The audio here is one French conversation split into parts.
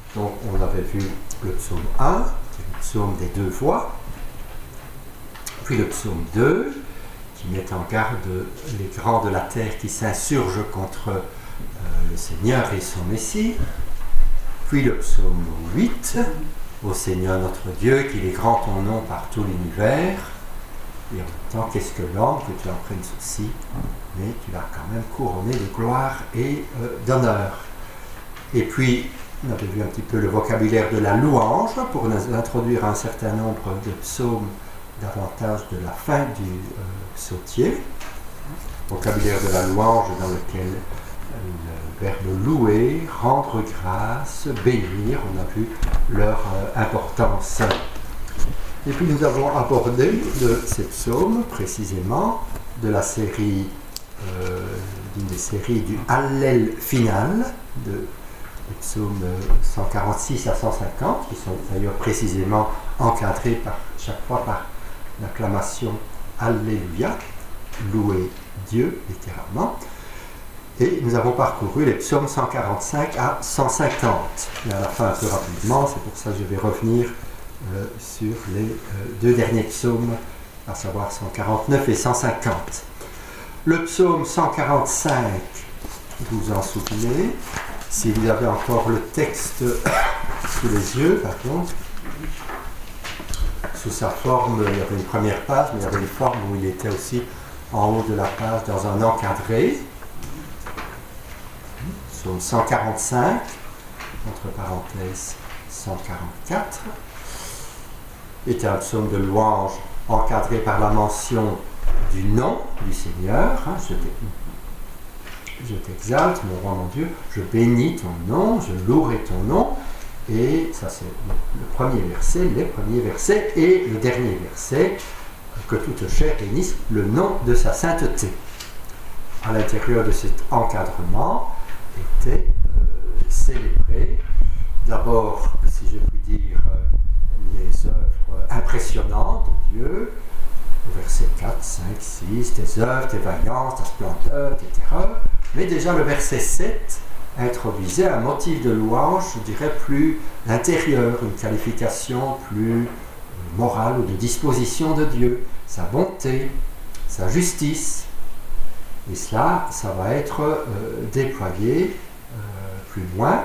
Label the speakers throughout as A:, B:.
A: Donc on avait vu le psaume 1, qui est le psaume des deux voix, puis le psaume 2, qui met en garde les grands de la terre qui s'insurgent contre le Seigneur et son Messie, puis le psaume 8, ô Seigneur notre Dieu, qu'il est grand ton nom par tout l'univers, et en même temps, qu'est-ce que l'homme que tu en prennes souci, mais tu l'as quand même couronné de gloire et d'honneur. Et puis, on avait vu un petit peu le vocabulaire de la louange pour introduire un certain nombre de psaumes davantage de la fin du psautier. Vocabulaire de la louange dans lequel le verbe louer, rendre grâce, bénir, on a vu leur importance. Et puis nous avons abordé de ces psaumes, précisément, de la série, d'une des séries du Hallel final, des psaumes 146 à 150, qui sont d'ailleurs précisément encadrés chaque fois par l'acclamation Alléluia, louer Dieu, littéralement. Et nous avons parcouru les psaumes 145 à 150. Et à la fin, un peu rapidement, c'est pour ça que je vais revenir sur les deux derniers psaumes, à savoir 149 et 150. Le psaume 145, vous vous en souvenez, si vous avez encore le texte sous les yeux, pardon, sous sa forme, il y avait une première page, mais il y avait une forme où il était aussi en haut de la page dans un encadré. Psaume 145, entre parenthèses 144, est un psaume de louange encadré par la mention du nom du Seigneur. Je t'exalte, mon roi, mon Dieu, je bénis ton nom, je louerai ton nom. Et ça, c'est le premier verset, les premiers versets, et le dernier verset, que toute chair bénisse le nom de sa sainteté. À l'intérieur de cet encadrement étaient célébrées, d'abord, si je puis dire, les œuvres impressionnantes de Dieu, au verset 4, 5, 6, tes œuvres, tes vaillances, ta splendeur, etc. Mais déjà le verset 7 introduisait un motif de louange, je dirais, plus intérieur, une qualification plus morale ou de disposition de Dieu, sa bonté, sa justice. Et cela, ça va être déployé plus loin.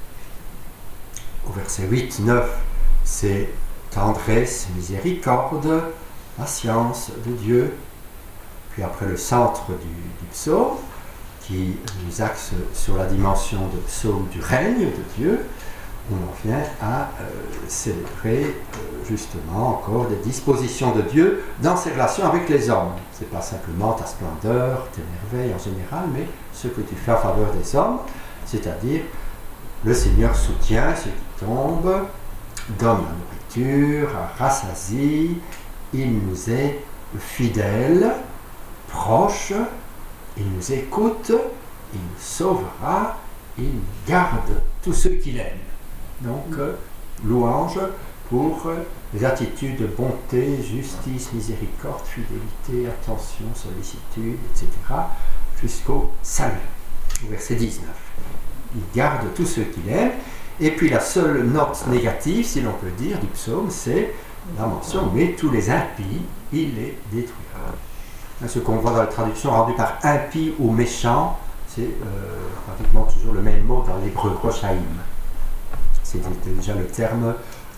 A: Au verset 8, 9, c'est tendresse, miséricorde, patience de Dieu. Puis après le centre du psaume, qui nous axe sur la dimension de psaume du règne de Dieu, on en vient à célébrer justement encore des dispositions de Dieu dans ses relations avec les hommes. Ce n'est pas simplement ta splendeur, tes merveilles en général, mais ce que tu fais en faveur des hommes, c'est-à-dire le Seigneur soutient ceux qui tombent, donne la nourriture, rassasie, il nous est fidèle, proche, il nous écoute, il nous sauvera, il garde tous ceux qu'il aime. Donc, louange pour les attitudes de bonté, justice, miséricorde, fidélité, attention, sollicitude, etc., jusqu'au salut. Au verset 19. Il garde tous ceux qu'il aime. Et puis la seule note négative, si l'on peut dire, du psaume, c'est la mention, mais tous les impies, il les détruira. Ce qu'on voit dans la traduction rendue par impie ou méchant, c'est pratiquement toujours le même mot dans l'hébreu, rochaïm. C'était déjà le terme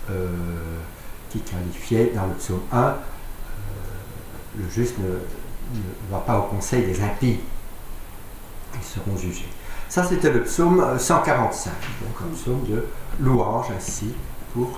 A: qui qualifiait dans le psaume 1, le juste ne va pas au conseil des impies, ils seront jugés. Ça, c'était le psaume 145, donc un psaume de louange ainsi pour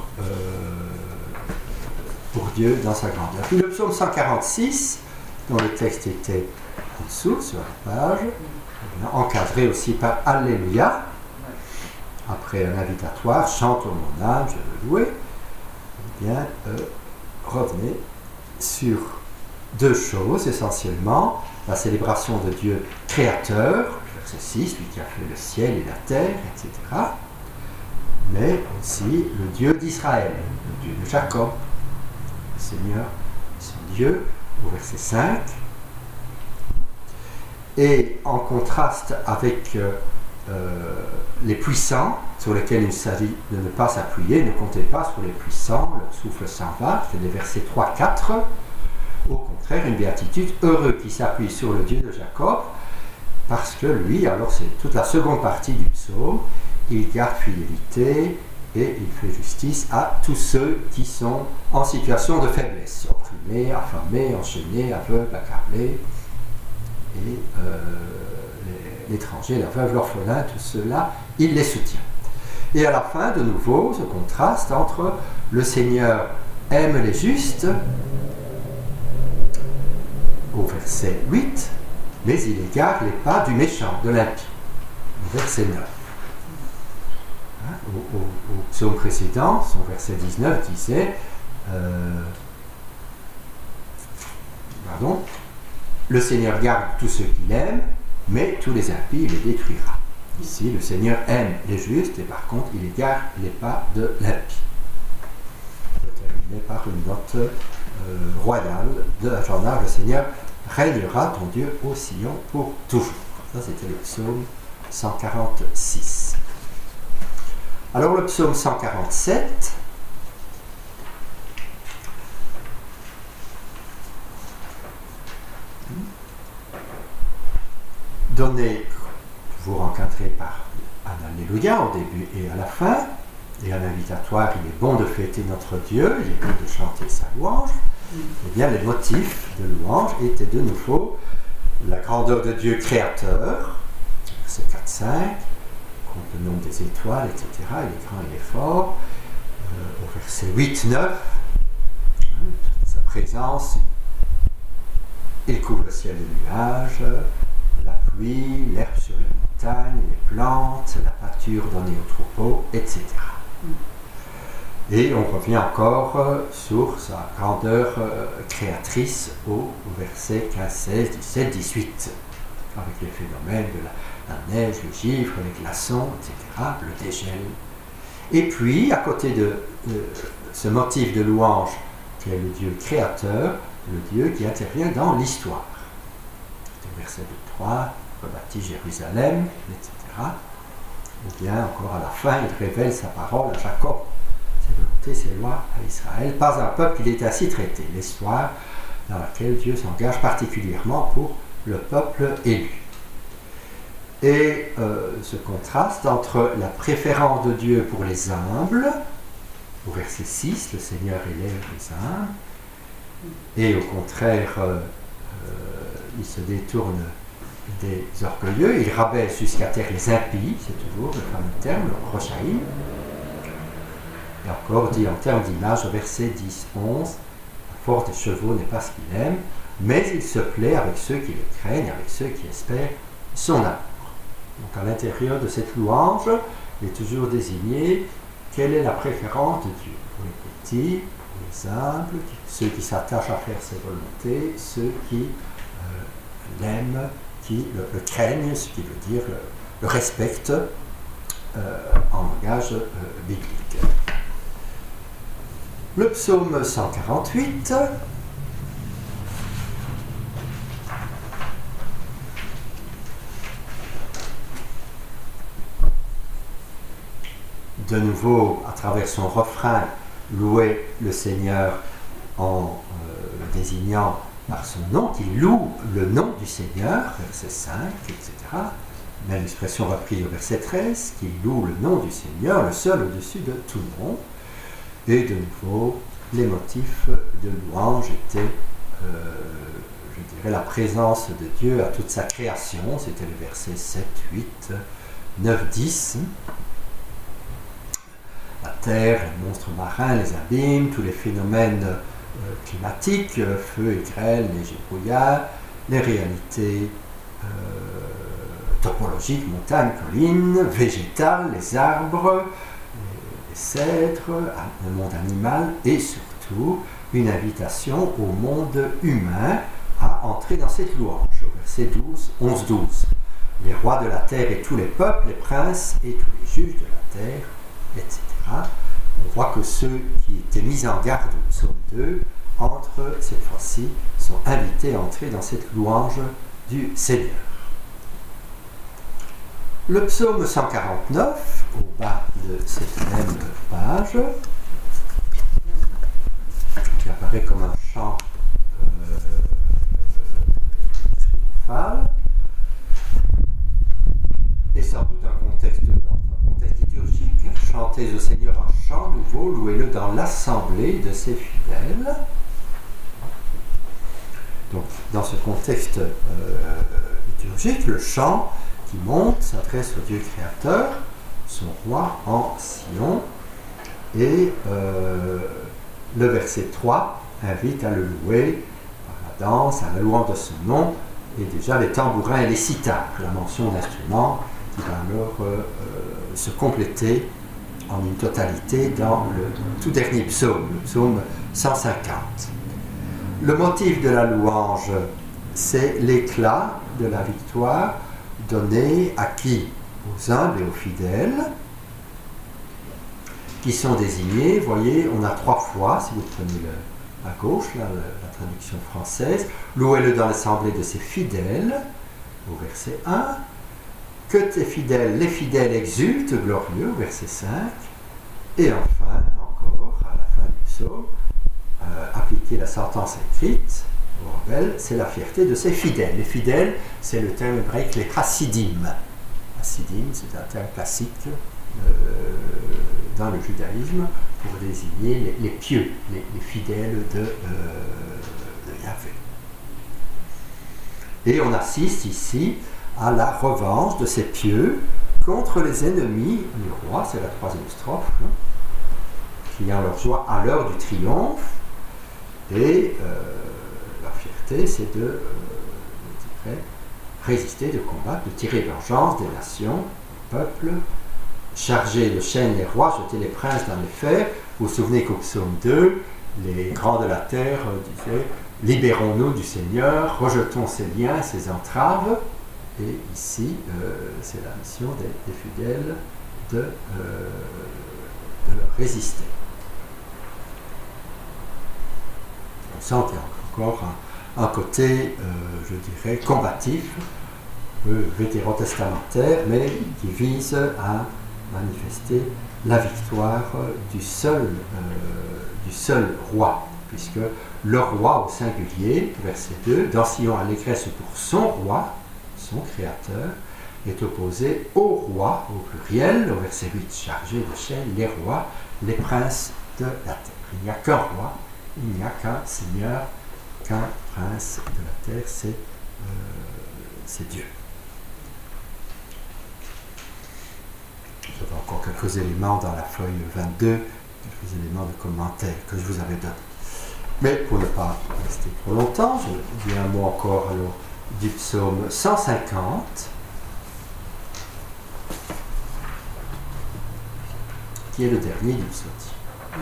A: Dieu dans sa grandeur. Puis le psaume 146, dont le texte était en dessous, sur la page, encadré aussi par Alléluia, après un invitatoire, chante mon âme, je veux louer, eh bien, revenez sur deux choses essentiellement, la célébration de Dieu créateur, verset 6, lui qui a fait le ciel et la terre, etc., mais aussi le Dieu d'Israël, le Dieu de Jacob, le Seigneur, son Dieu, au verset 5. Et en contraste avec les puissants sur lesquels il s'agit de ne pas s'appuyer, ne comptez pas sur les puissants, leur souffle s'en va, c'est les versets 3-4. Au contraire, une béatitude, heureux qui s'appuie sur le Dieu de Jacob, parce que lui, alors c'est toute la seconde partie du psaume, il garde fidélité et il fait justice à tous ceux qui sont en situation de faiblesse, opprimés, affamés, enchaînés, aveugles, accablés, et l'étranger, la veuve, l'orphelin, tout cela, il les soutient. Et à la fin, de nouveau, ce contraste entre le Seigneur aime les justes, au verset 8, mais il égare les pas du méchant, de l'impie, au verset 9. Au psaume précédent, son verset 19 disait le Seigneur garde tous ceux qu'il aime, mais tous les impies il les détruira. Ici, le Seigneur aime les justes et par contre, il égare les pas de l'impie. Je vais terminer par une note royale de la journal. Le Seigneur régnera ton Dieu au Sion pour toujours. Ça, c'était le psaume 146. Alors, le psaume 147. Donné, toujours encadré par un Alléluia au début et à la fin, et un invitatoire, il est bon de fêter notre Dieu, il est bon de chanter sa louange. Eh bien, les motifs de louange étaient de nouveau la grandeur de Dieu créateur, verset 4-5, compte le nombre des étoiles, etc. Il est grand, il est fort. Au verset 8-9, sa présence, il couvre le ciel de nuages, la pluie, l'herbe sur les montagnes, les plantes, la pâture donnée aux troupeaux, etc. Et on revient encore sur sa grandeur créatrice au verset 15, 16, 17, 18, avec les phénomènes de la neige, le givre, les glaçons, etc., le dégel. Et puis, à côté de ce motif de louange qui est le Dieu créateur, le Dieu qui intervient dans l'histoire. Le verset 3, rebâtit Jérusalem, etc. Ou bien encore à la fin, il révèle sa parole à Jacob, ses volontés, ses lois à Israël. Pas un peuple qu'il est ainsi traité. L'histoire dans laquelle Dieu s'engage particulièrement pour le peuple élu. Et ce contraste entre la préférence de Dieu pour les humbles, au verset 6, le Seigneur élève les humbles, et au contraire, il se détourne des orgueilleux, il rabaisse jusqu'à terre les impies, c'est toujours le fameux terme, le rochaïm. Et encore dit en termes d'image au verset 10-11, la force des chevaux n'est pas ce qu'il aime, mais il se plaît avec ceux qui le craignent, avec ceux qui espèrent son amour. Donc à l'intérieur de cette louange, il est toujours désigné quelle est la préférence de Dieu pour les petits, pour les humbles, ceux qui s'attachent à faire ses volontés, ceux qui l'aiment, qui le craignent, ce qui veut dire le respectent en langage biblique. Le psaume 148. De nouveau, à travers son refrain, louer le Seigneur en le désignant par son nom, qu'il loue le nom du Seigneur, verset 5, etc. Même expression reprise au verset 13, qu'il loue le nom du Seigneur, le seul au-dessus de tout nom. Et de nouveau, les motifs de louange étaient, je dirais, la présence de Dieu à toute sa création, c'était le verset 7, 8, 9, 10. La terre, les monstres marins, les abîmes, tous les phénomènes climatiques, feu et grêle, neige et brouillard, les réalités topologiques, montagnes, collines, végétales, les arbres, les cèdres, le monde animal et surtout une invitation au monde humain à entrer dans cette louange. Au verset 11-12, les rois de la terre et tous les peuples, les princes et tous les juges de la terre, etc. On voit que ceux qui étaient mis en garde au psaume 2, entrent cette fois-ci, sont invités à entrer dans cette louange du Seigneur. Le psaume 149, au bas de cette même page, qui apparaît comme un chant triomphal, et sans doute dans un contexte liturgique. Chantez au Seigneur un chant nouveau, louez-le dans l'assemblée de ses fidèles. Donc, dans ce contexte liturgique, le chant qui monte s'adresse au Dieu créateur, son roi en Sion, et le verset 3 invite à le louer par la danse, à la louange de son nom, et déjà les tambourins et les sitars, la mention d'instruments qui va alors se compléter en une totalité dans le tout dernier psaume, le psaume 150. Le motif de la louange, c'est l'éclat de la victoire donnée à qui? Aux humbles et aux fidèles, qui sont désignés. Vous voyez, on a 3 fois, si vous prenez à gauche, là, la traduction française, louez-le dans l'assemblée de ses fidèles, au verset 1, que tes fidèles, les fidèles exultent, glorieux, au verset 5, et enfin, encore, à la fin du psaume, appliquer la sentence écrite au rebelle, c'est la fierté de ses fidèles. Les fidèles, c'est le terme grec, les chassidim. Chassidim, c'est un terme classique dans le judaïsme pour désigner les pieux, les fidèles de Yahvé. Et on assiste ici à la revanche de ces pieux contre les ennemis du roi, c'est la 3e strophe, hein, criant leur joie à l'heure du triomphe. Et leur fierté, c'est de résister, de combattre, de tirer vengeance des nations, des peuples, charger de chaînes les rois, jeter les princes dans les fers. Vous vous souvenez qu'au psaume 2, les grands de la terre disaient « Libérons-nous du Seigneur, rejetons ses liens, ses entraves ». Et ici, c'est la mission des fidèles de leur résister. On sent qu'il y a encore un côté, je dirais, combatif, vétérotestamentaire, mais qui vise à manifester la victoire du seul roi, puisque le roi au singulier, verset 2, dans Sion allégresse pour son roi, son créateur, est opposé au roi, au pluriel, au verset 8, chargé de chaînes, les rois, les princes de la terre. Il n'y a qu'un roi, il n'y a qu'un seigneur, qu'un prince de la terre, c'est Dieu. J'avais encore quelques éléments dans la feuille 22, quelques éléments de commentaires que je vous avais donnés. Mais pour ne pas rester trop longtemps, je dis un mot encore alors du psaume 150, qui est le dernier du psaume.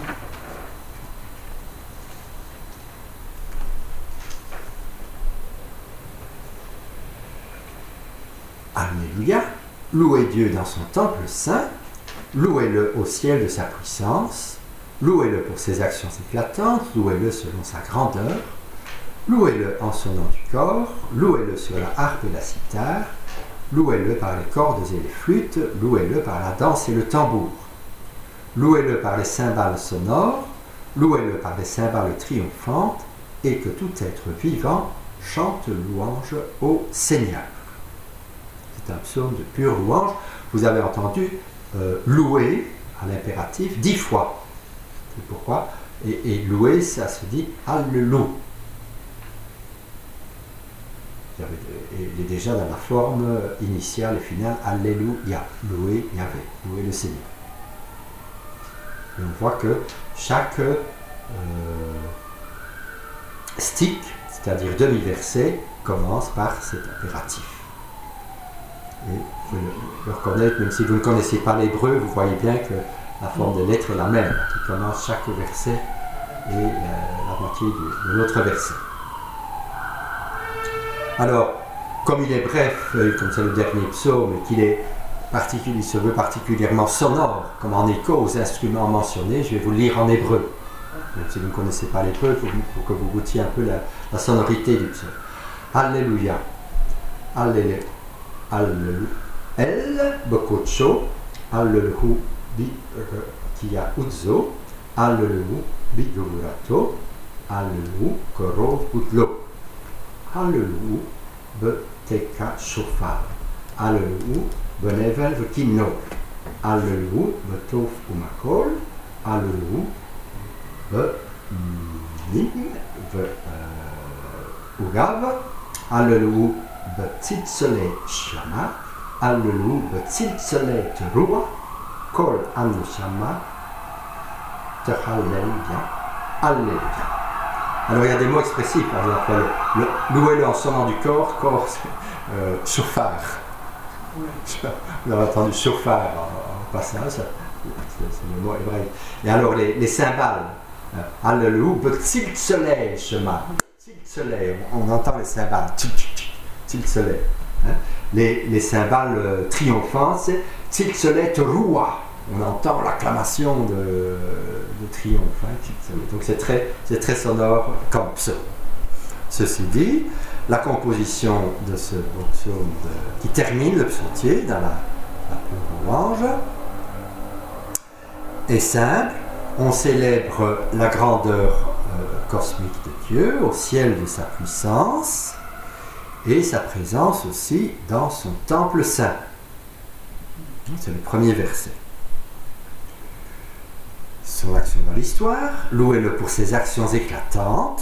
A: Alléluia, louez Dieu dans son temple saint, louez-le au ciel de sa puissance, louez-le pour ses actions éclatantes, louez-le selon sa grandeur, louez-le en sonnant du corps, louez-le sur la harpe et la cithare, louez-le par les cordes et les flûtes, louez-le par la danse et le tambour, louez-le par les cymbales sonores, louez-le par les cymbales triomphantes, et que tout être vivant chante louange au Seigneur. C'est un psaume de pure louange. Vous avez entendu louer à l'impératif 10 fois. C'est pourquoi. Et louer, ça se dit Alléluia. Il est déjà dans la forme initiale et finale Alléluia. Louer Yahvé, louer le Seigneur. Et on voit que chaque stick, c'est-à-dire demi-verset, commence par cet impératif. Et vous pouvez le reconnaître, même si vous ne connaissez pas l'hébreu, vous voyez bien que la forme des lettres est la même, qui commence chaque verset et la moitié de l'autre verset. Alors, comme il est bref, comme c'est le dernier psaume, et qu'il est il se veut particulièrement sonore, comme en écho aux instruments mentionnés, je vais vous le lire en hébreu. Même si vous ne connaissez pas l'hébreu, pour que vous goûtiez un peu la sonorité du psaume. Alléluia. Alléluia. Alléluia. El Bokocho, Allelu Bi Kia Uzo, Allelu Bi Gogurato, Allelu Koro Utlo, Allelu Be Teka Shofar, Allelu Benevel Vekino, Allelu Be Tof Umakol, Allelu Be Ning Be Ugav, Allelu Be Tzitsele Shama, Allelu Be Tzitsele Terua, Kol Anu Shama, Tehallel Alléluia. Alors il y a des mots expressifs, par exemple, louez-le en sonnant du corps, chauffard. Vous avez entendu chauffard en passage, c'est le mot hébraïque. Et alors les cymbales, Alléluia, petit soleil, chemin, petit soleil, on entend les cymbales, petit soleil. Les cymbales triomphantes, c'est petit soleil, roua. On entend l'acclamation de triomphe. Donc c'est très sonore comme psaume. Ceci dit, la composition de ce psaume qui termine le psautier dans la louange est simple. On célèbre la grandeur cosmique de Dieu, au ciel de sa puissance, et sa présence aussi dans son temple saint. C'est le premier verset. Son action dans l'histoire, louez-le pour ses actions éclatantes,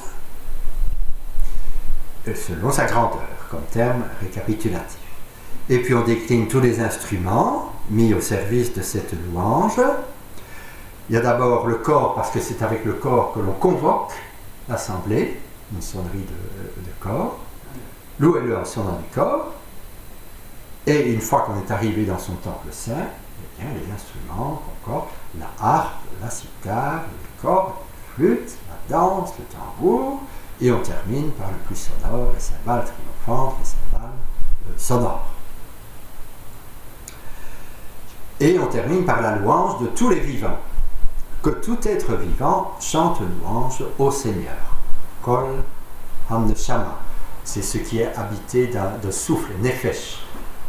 A: selon sa grandeur, comme terme récapitulatif. Et puis on décline tous les instruments mis au service de cette louange. Il y a d'abord le corps, parce que c'est avec le corps que l'on convoque l'assemblée, une sonnerie de corps. Louez-le en sonnant du corps. Et une fois qu'on est arrivé dans son temple saint, eh bien, les instruments, encore, la harpe, la cithare, le corps, la flûte, la danse, le tambour, et on termine par le plus sonore, les cymbales triomphantes, les cymbales sonores. Et on termine par la louange de tous les vivants. Que tout être vivant chante louange au Seigneur. Kol Hamneshama, c'est ce qui est habité de souffle, nefesh.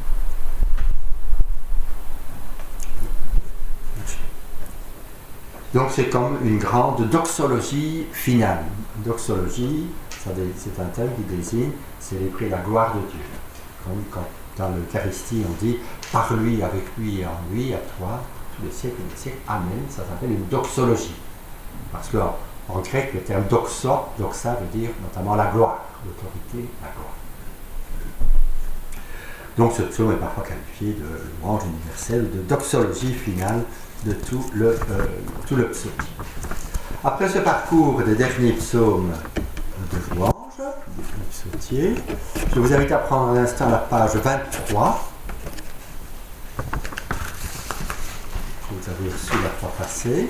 A: Donc c'est comme une grande doxologie finale. Doxologie, c'est un terme qui désigne célébrer la gloire de Dieu. Comme quand dans l'Eucharistie on dit par lui, avec lui et en lui, à toi, tous les siècles et les siècles, Amen, ça s'appelle une doxologie. Parce qu'en grec, le terme doxa veut dire notamment la gloire, l'autorité, la gloire. Donc ce psaume est parfois qualifié de louange universelle, de doxologie finale de tout le psaume. Après ce parcours des derniers psaumes de louange, du psautier, je vous invite à prendre un instant la page 23. Vous avez reçu la fois passée.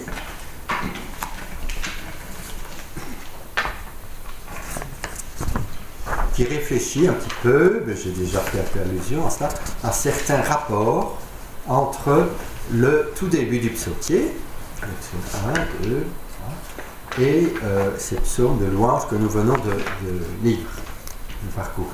A: Qui réfléchit un petit peu, j'ai déjà fait un peu allusion à cela, à certains rapports entre le tout début du psautier, le psaume 1, 2, 3, et ces psaumes de louange que nous venons de lire, de parcourir.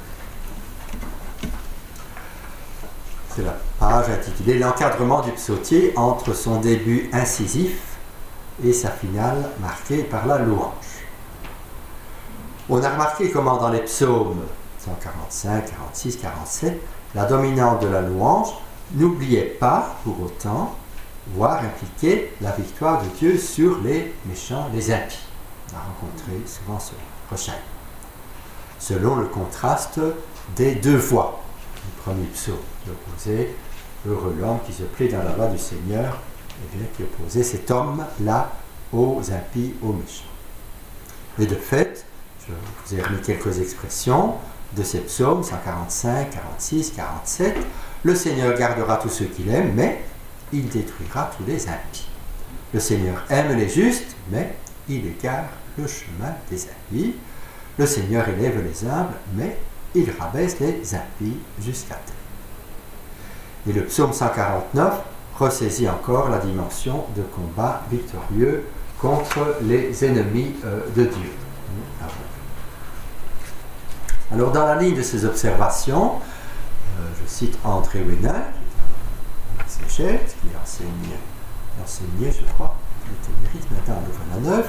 A: C'est la page intitulée « L'encadrement du psautier entre son début incisif et sa finale marquée par la louange ». On a remarqué comment dans les psaumes 145, 46, 47, la dominante de la louange n'oubliait pas pour autant, voire impliquait la victoire de Dieu sur les méchants, les impies. On a rencontré souvent ce prochain. Selon le contraste des deux voix du premier psaume, qui opposait heureux l'homme qui se plaît dans la loi du Seigneur, et bien qui opposait cet homme-là aux impies, aux méchants. Et de fait, je vous ai remis quelques expressions de ces psaumes 145, 46, 47. Le Seigneur gardera tous ceux qu'il aime, mais il détruira tous les impies. Le Seigneur aime les justes, mais il égare le chemin des impies. Le Seigneur élève les humbles, mais il rabaisse les impies jusqu'à terre. Et le psaume 149 ressaisit encore la dimension de combat victorieux contre les ennemis de Dieu. Alors dans la ligne de ces observations, Je cite André Wénin, qui est un exégète, qui enseignait, je crois, le Ténérite, maintenant à Louvain-la-Neuve.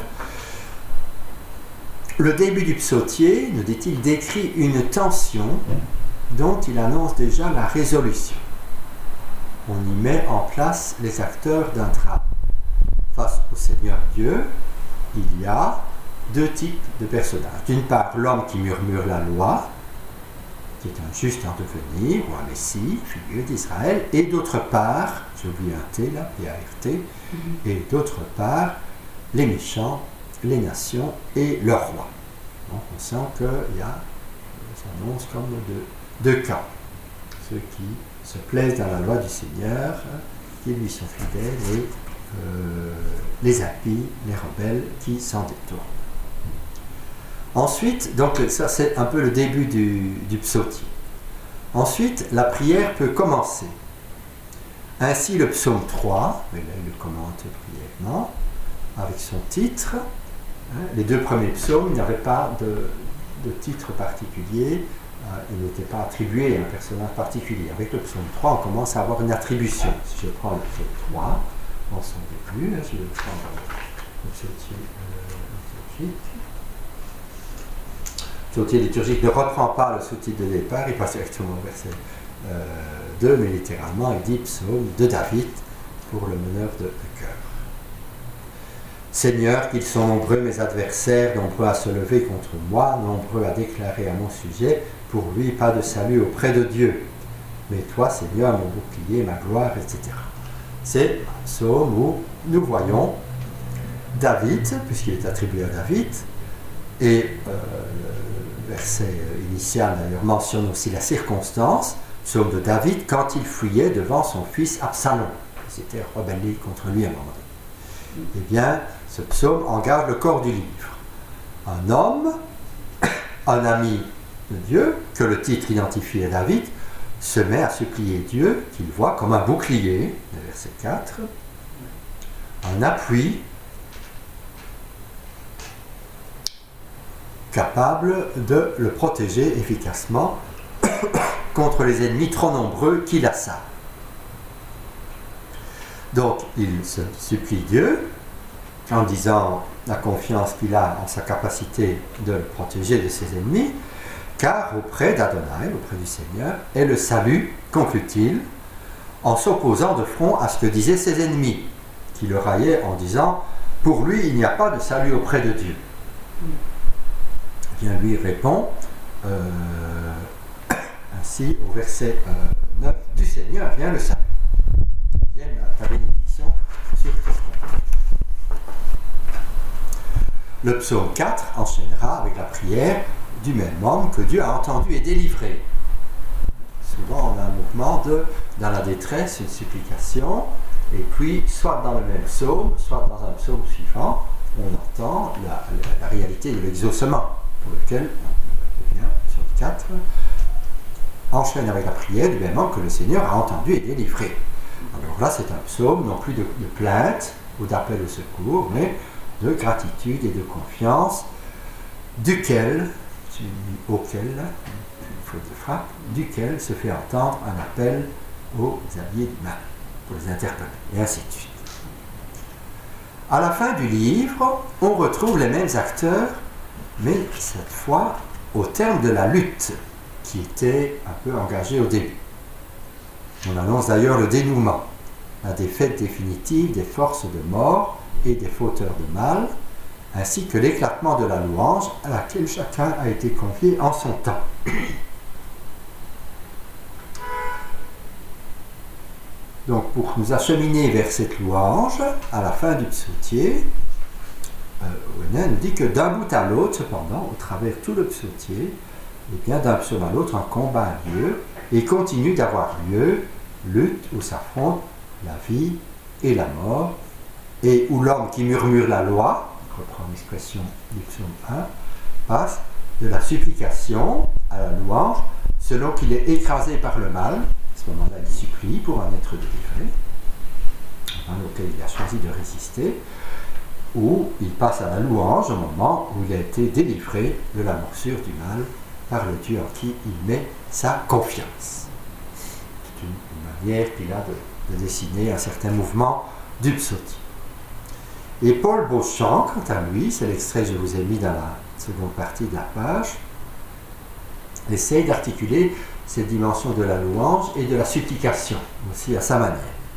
A: Le début du psautier, nous dit-il, décrit une tension dont il annonce déjà la résolution. On y met en place les acteurs d'un drame. Face au Seigneur Dieu, il y a deux types de personnages. D'une part, l'homme qui murmure la loi, qui est un juste en devenir, ou un Messie, figure d'Israël, et d'autre part, j'ai oublié un T là, P-A-R-T, et d'autre part, les méchants, les nations et leur roi. Donc on sent qu'il y a, ça annonce comme deux camps. Ceux qui se plaisent dans la loi du Seigneur, qui lui sont fidèles, et les impies, les rebelles qui s'en détournent. Ensuite, donc ça c'est un peu le début du psautier. Ensuite, la prière peut commencer. Ainsi le psaume 3, mais là il le commente brièvement, avec son titre. Les deux premiers psaumes, il n'y avait pas de titre particulier, il n'était pas attribué à un personnage particulier. Avec le psaume 3, on commence à avoir une attribution. Si je prends le psaume 3, en son début, je vais prendre le psautier liturgique ne reprend pas le sous-titre de départ, il passe directement au verset 2, mais littéralement il dit psaume de David pour le meneur de cœur. Seigneur, qu'ils sont nombreux mes adversaires, nombreux à se lever contre moi, nombreux à déclarer à mon sujet, pour lui pas de salut auprès de Dieu. Mais toi, Seigneur, mon bouclier, ma gloire, etc. C'est un psaume où nous voyons David, puisqu'il est attribué à David, et le verset initial d'ailleurs mentionne aussi la circonstance, psaume de David, quand il fuyait devant son fils Absalom. Il s'était rebellé contre lui à un moment donné. Eh bien, ce psaume engage le corps du livre. Un homme, un ami de Dieu, que le titre identifie à David, se met à supplier Dieu, qu'il voit comme un bouclier, le verset 4, un appui capable de le protéger efficacement contre les ennemis trop nombreux qui l'assaillent. Donc, il se supplie Dieu en disant la confiance qu'il a en sa capacité de le protéger de ses ennemis, car auprès d'Adonai, auprès du Seigneur, est le salut, conclut-il, en s'opposant de front à ce que disaient ses ennemis, qui le raillaient en disant « Pour lui, il n'y a pas de salut auprès de Dieu ». Bien, lui répond ainsi au verset 9 « Du Seigneur vient le salut ». Vienne ta bénédiction sur tes fronts. Le psaume 4 enchaînera avec la prière du même homme que Dieu a entendu et délivré. Souvent on a un mouvement dans la détresse, une supplication, et puis soit dans le même psaume, soit dans un psaume suivant, on entend la réalité de l'exaucement, pour lequel on revient sur 4, enchaîne avec la prière du même homme que le Seigneur a entendu et délivré. Alors là c'est un psaume non plus de plainte ou d'appel au secours, mais de gratitude et de confiance, duquel se fait entendre un appel aux alliés du mal, pour les interpeller, et ainsi de suite. À la fin du livre, on retrouve les mêmes acteurs, mais cette fois au terme de la lutte qui était un peu engagée au début. On annonce d'ailleurs le dénouement, la défaite définitive des forces de mort et des fauteurs de mal, ainsi que l'éclatement de la louange à laquelle chacun a été convié en son temps. Donc pour nous acheminer vers cette louange, à la fin du psautier, Wénin nous dit que d'un bout à l'autre, cependant, au travers tout le psautier, et bien d'un psaume à l'autre, un combat a lieu, et continue d'avoir lieu, lutte où s'affrontent la vie et la mort, et où l'homme qui murmure la loi, reprend l'expression du psaume 1, passe de la supplication à la louange, selon qu'il est écrasé par le mal. À ce moment-là, il supplie pour en être délivré, auquel il a choisi de résister, ou il passe à la louange au moment où il a été délivré de la morsure du mal par le Dieu en qui il met sa confiance. manière qu'il a de dessiner un certain mouvement du psautique. Et Paul Beauchamp, quant à lui, c'est l'extrait que je vous ai mis dans la seconde partie de la page, essaye d'articuler cette dimension de la louange et de la supplication, aussi à sa manière.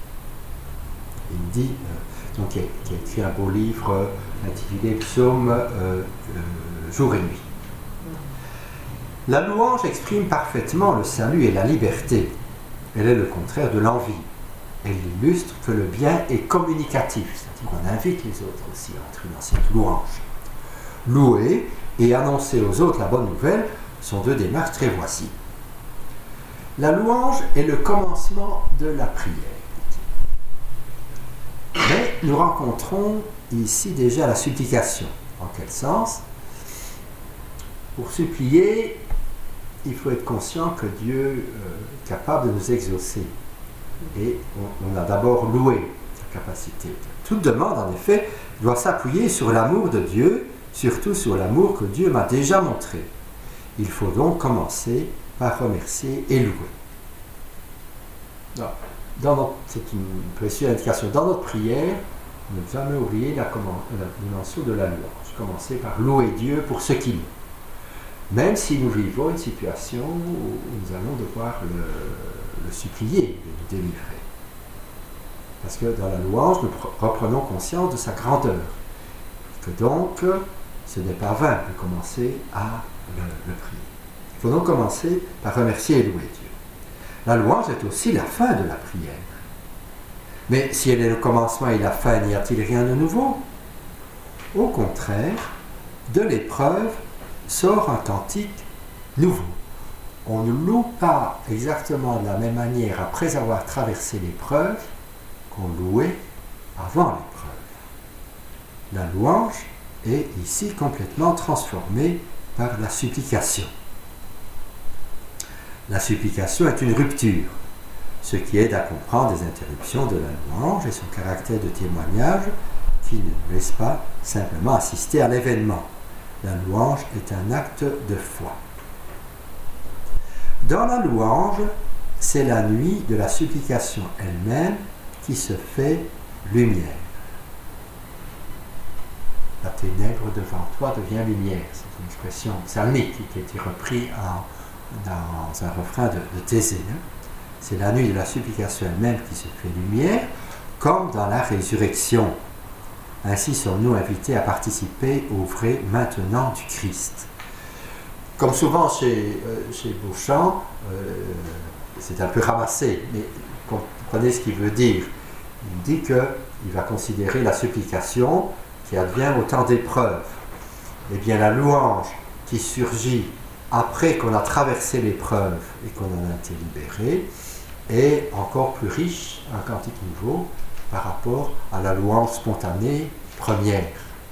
A: Il dit, donc, qui a écrit un beau livre intitulé Psaume jour et nuit. La louange exprime parfaitement le salut et la liberté. Elle est le contraire de l'envie. Elle illustre que le bien est communicatif, c'est-à-dire qu'on invite les autres aussi à entrer dans cette louange. Louer et annoncer aux autres la bonne nouvelle sont deux démarches très voisines. La louange est le commencement de la prière. Mais nous rencontrons ici déjà la supplication. En quel sens? Pour supplier, il faut être conscient que Dieu est capable de nous exaucer. Et on a d'abord loué sa capacité. Toute demande, en effet, doit s'appuyer sur l'amour de Dieu, surtout sur l'amour que Dieu m'a déjà montré. Il faut donc commencer par remercier et louer. C'est une précieuse indication. Dans notre prière, ne jamais oublier la dimension de la louange. Commencer par louer Dieu pour ce qu'il est. Même si nous vivons une situation où nous allons devoir le supplier de nous délivrer. Parce que dans la louange, nous reprenons conscience de sa grandeur. Que donc, ce n'est pas vain de commencer à le prier. Il faut donc commencer par remercier et louer Dieu. La louange est aussi la fin de la prière. Mais si elle est le commencement et la fin, n'y a-t-il rien de nouveau? Au contraire, de l'épreuve sort un cantique nouveau. On ne loue pas exactement de la même manière après avoir traversé l'épreuve qu'on louait avant l'épreuve. La louange est ici complètement transformée par la supplication. La supplication est une rupture, ce qui aide à comprendre les interruptions de la louange et son caractère de témoignage qui ne nous laisse pas simplement assister à l'événement. La louange est un acte de foi. Dans la louange, c'est la nuit de la supplication elle-même qui se fait lumière. La ténèbre devant toi devient lumière. C'est une expression psalmique qui a été reprise dans un refrain de Thésée. C'est la nuit de la supplication elle-même qui se fait lumière, comme dans la résurrection. Ainsi sommes-nous invités à participer au vrai maintenant du Christ. Comme souvent chez Beauchamp, c'est un peu ramassé, mais comprenez ce qu'il veut dire. Il dit qu'il va considérer la supplication qui advient au temps d'épreuve. Eh bien, la louange qui surgit après qu'on a traversé l'épreuve et qu'on en a été libéré est encore plus riche, un cantique nouveau, par rapport à la louange spontanée première.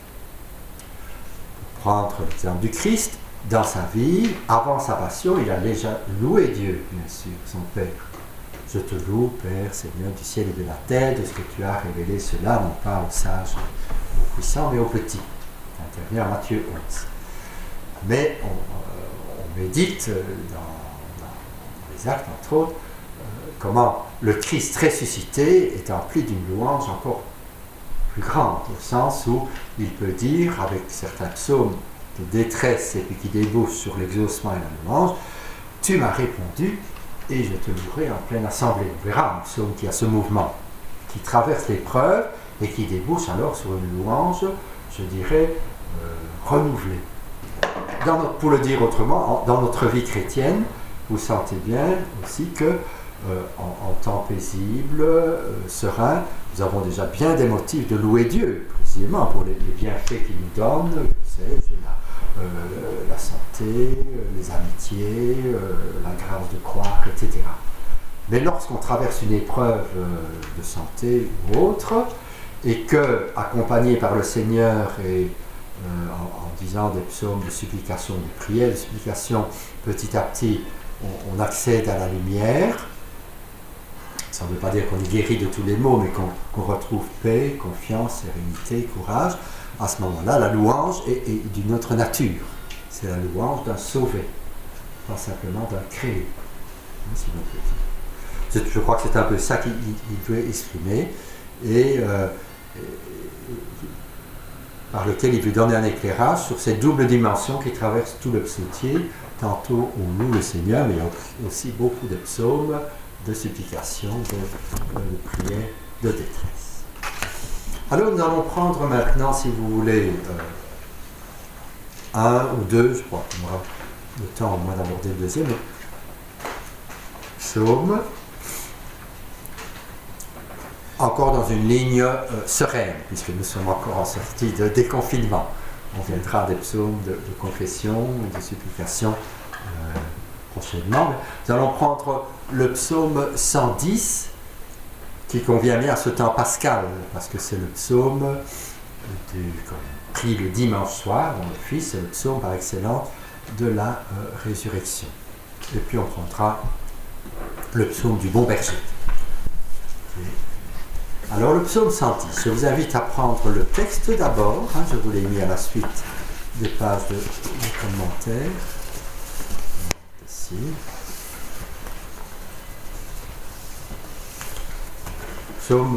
A: Pour prendre l'exemple du Christ, dans sa vie, avant sa passion, il a déjà loué Dieu, bien sûr, son Père. Je te loue, Père, Seigneur du ciel et de la terre, de ce que tu as révélé cela, non pas aux sages, aux puissants, mais aux petits. Intervient Matthieu 11. Mais on médite dans les actes, entre autres, comment le Christ ressuscité est empli d'une louange encore plus grande, au sens où il peut dire, avec certains psaumes de détresse et puis qui débouchent sur l'exaucement et la louange, tu m'as répondu et je te louerai en pleine assemblée. On verra un psaume qui a ce mouvement, qui traverse l'épreuve et qui débouche alors sur une louange, je dirais, renouvelée. Pour le dire autrement, dans notre vie chrétienne, vous sentez bien aussi que en temps paisible, serein, nous avons déjà bien des motifs de louer Dieu, précisément pour les bienfaits qu'il nous donne, la santé, les amitiés, la grâce de croire, etc. Mais lorsqu'on traverse une épreuve de santé ou autre, et que, accompagné par le Seigneur et en disant des psaumes de supplication, de prière, de supplication, petit à petit, on accède à la lumière. Ça ne veut pas dire qu'on est guéri de tous les maux, mais qu'on retrouve paix, confiance, sérénité, courage. À ce moment-là, la louange est d'une autre nature. C'est la louange d'un sauvé, pas simplement d'un créé, si l'on peut dire. Je crois que c'est un peu ça qu'il veut exprimer, et par lequel il veut donner un éclairage sur cette double dimension qui traverse tout le psautier. Tantôt on loue le Seigneur, mais il y a aussi beaucoup de psaumes, de supplications, de prières, de détresse. Alors nous allons prendre maintenant, si vous voulez, un ou deux, je crois qu'on aura le temps au moins d'aborder le deuxième, psaume, encore dans une ligne sereine, puisque nous sommes encore en sortie de déconfinement. On viendra des psaumes de confession et de supplication prochainement. Nous allons prendre le psaume 110, qui convient bien à ce temps pascal, parce que c'est le psaume pris le dimanche soir dans l'office, c'est le psaume par excellence de la résurrection. Et puis on prendra le psaume du bon berger. Alors le psaume 110, je vous invite à prendre le texte d'abord, je vous l'ai mis à la suite des pages de commentaires. Ici. Psaume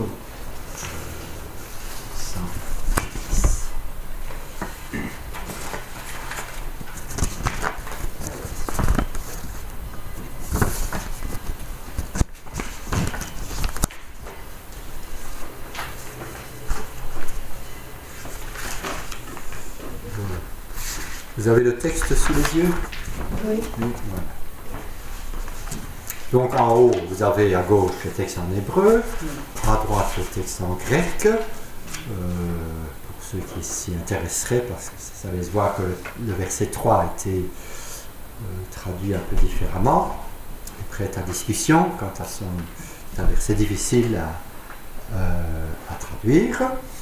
A: 110. Vous avez le texte sous les yeux?
B: Oui.
A: Voilà. Donc en haut, vous avez à gauche le texte en hébreu, à droite le texte en grec, pour ceux qui s'y intéresseraient, parce que ça laisse voir que le verset 3 a été traduit un peu différemment, et prêt à discussion quant à c'est un verset difficile à traduire.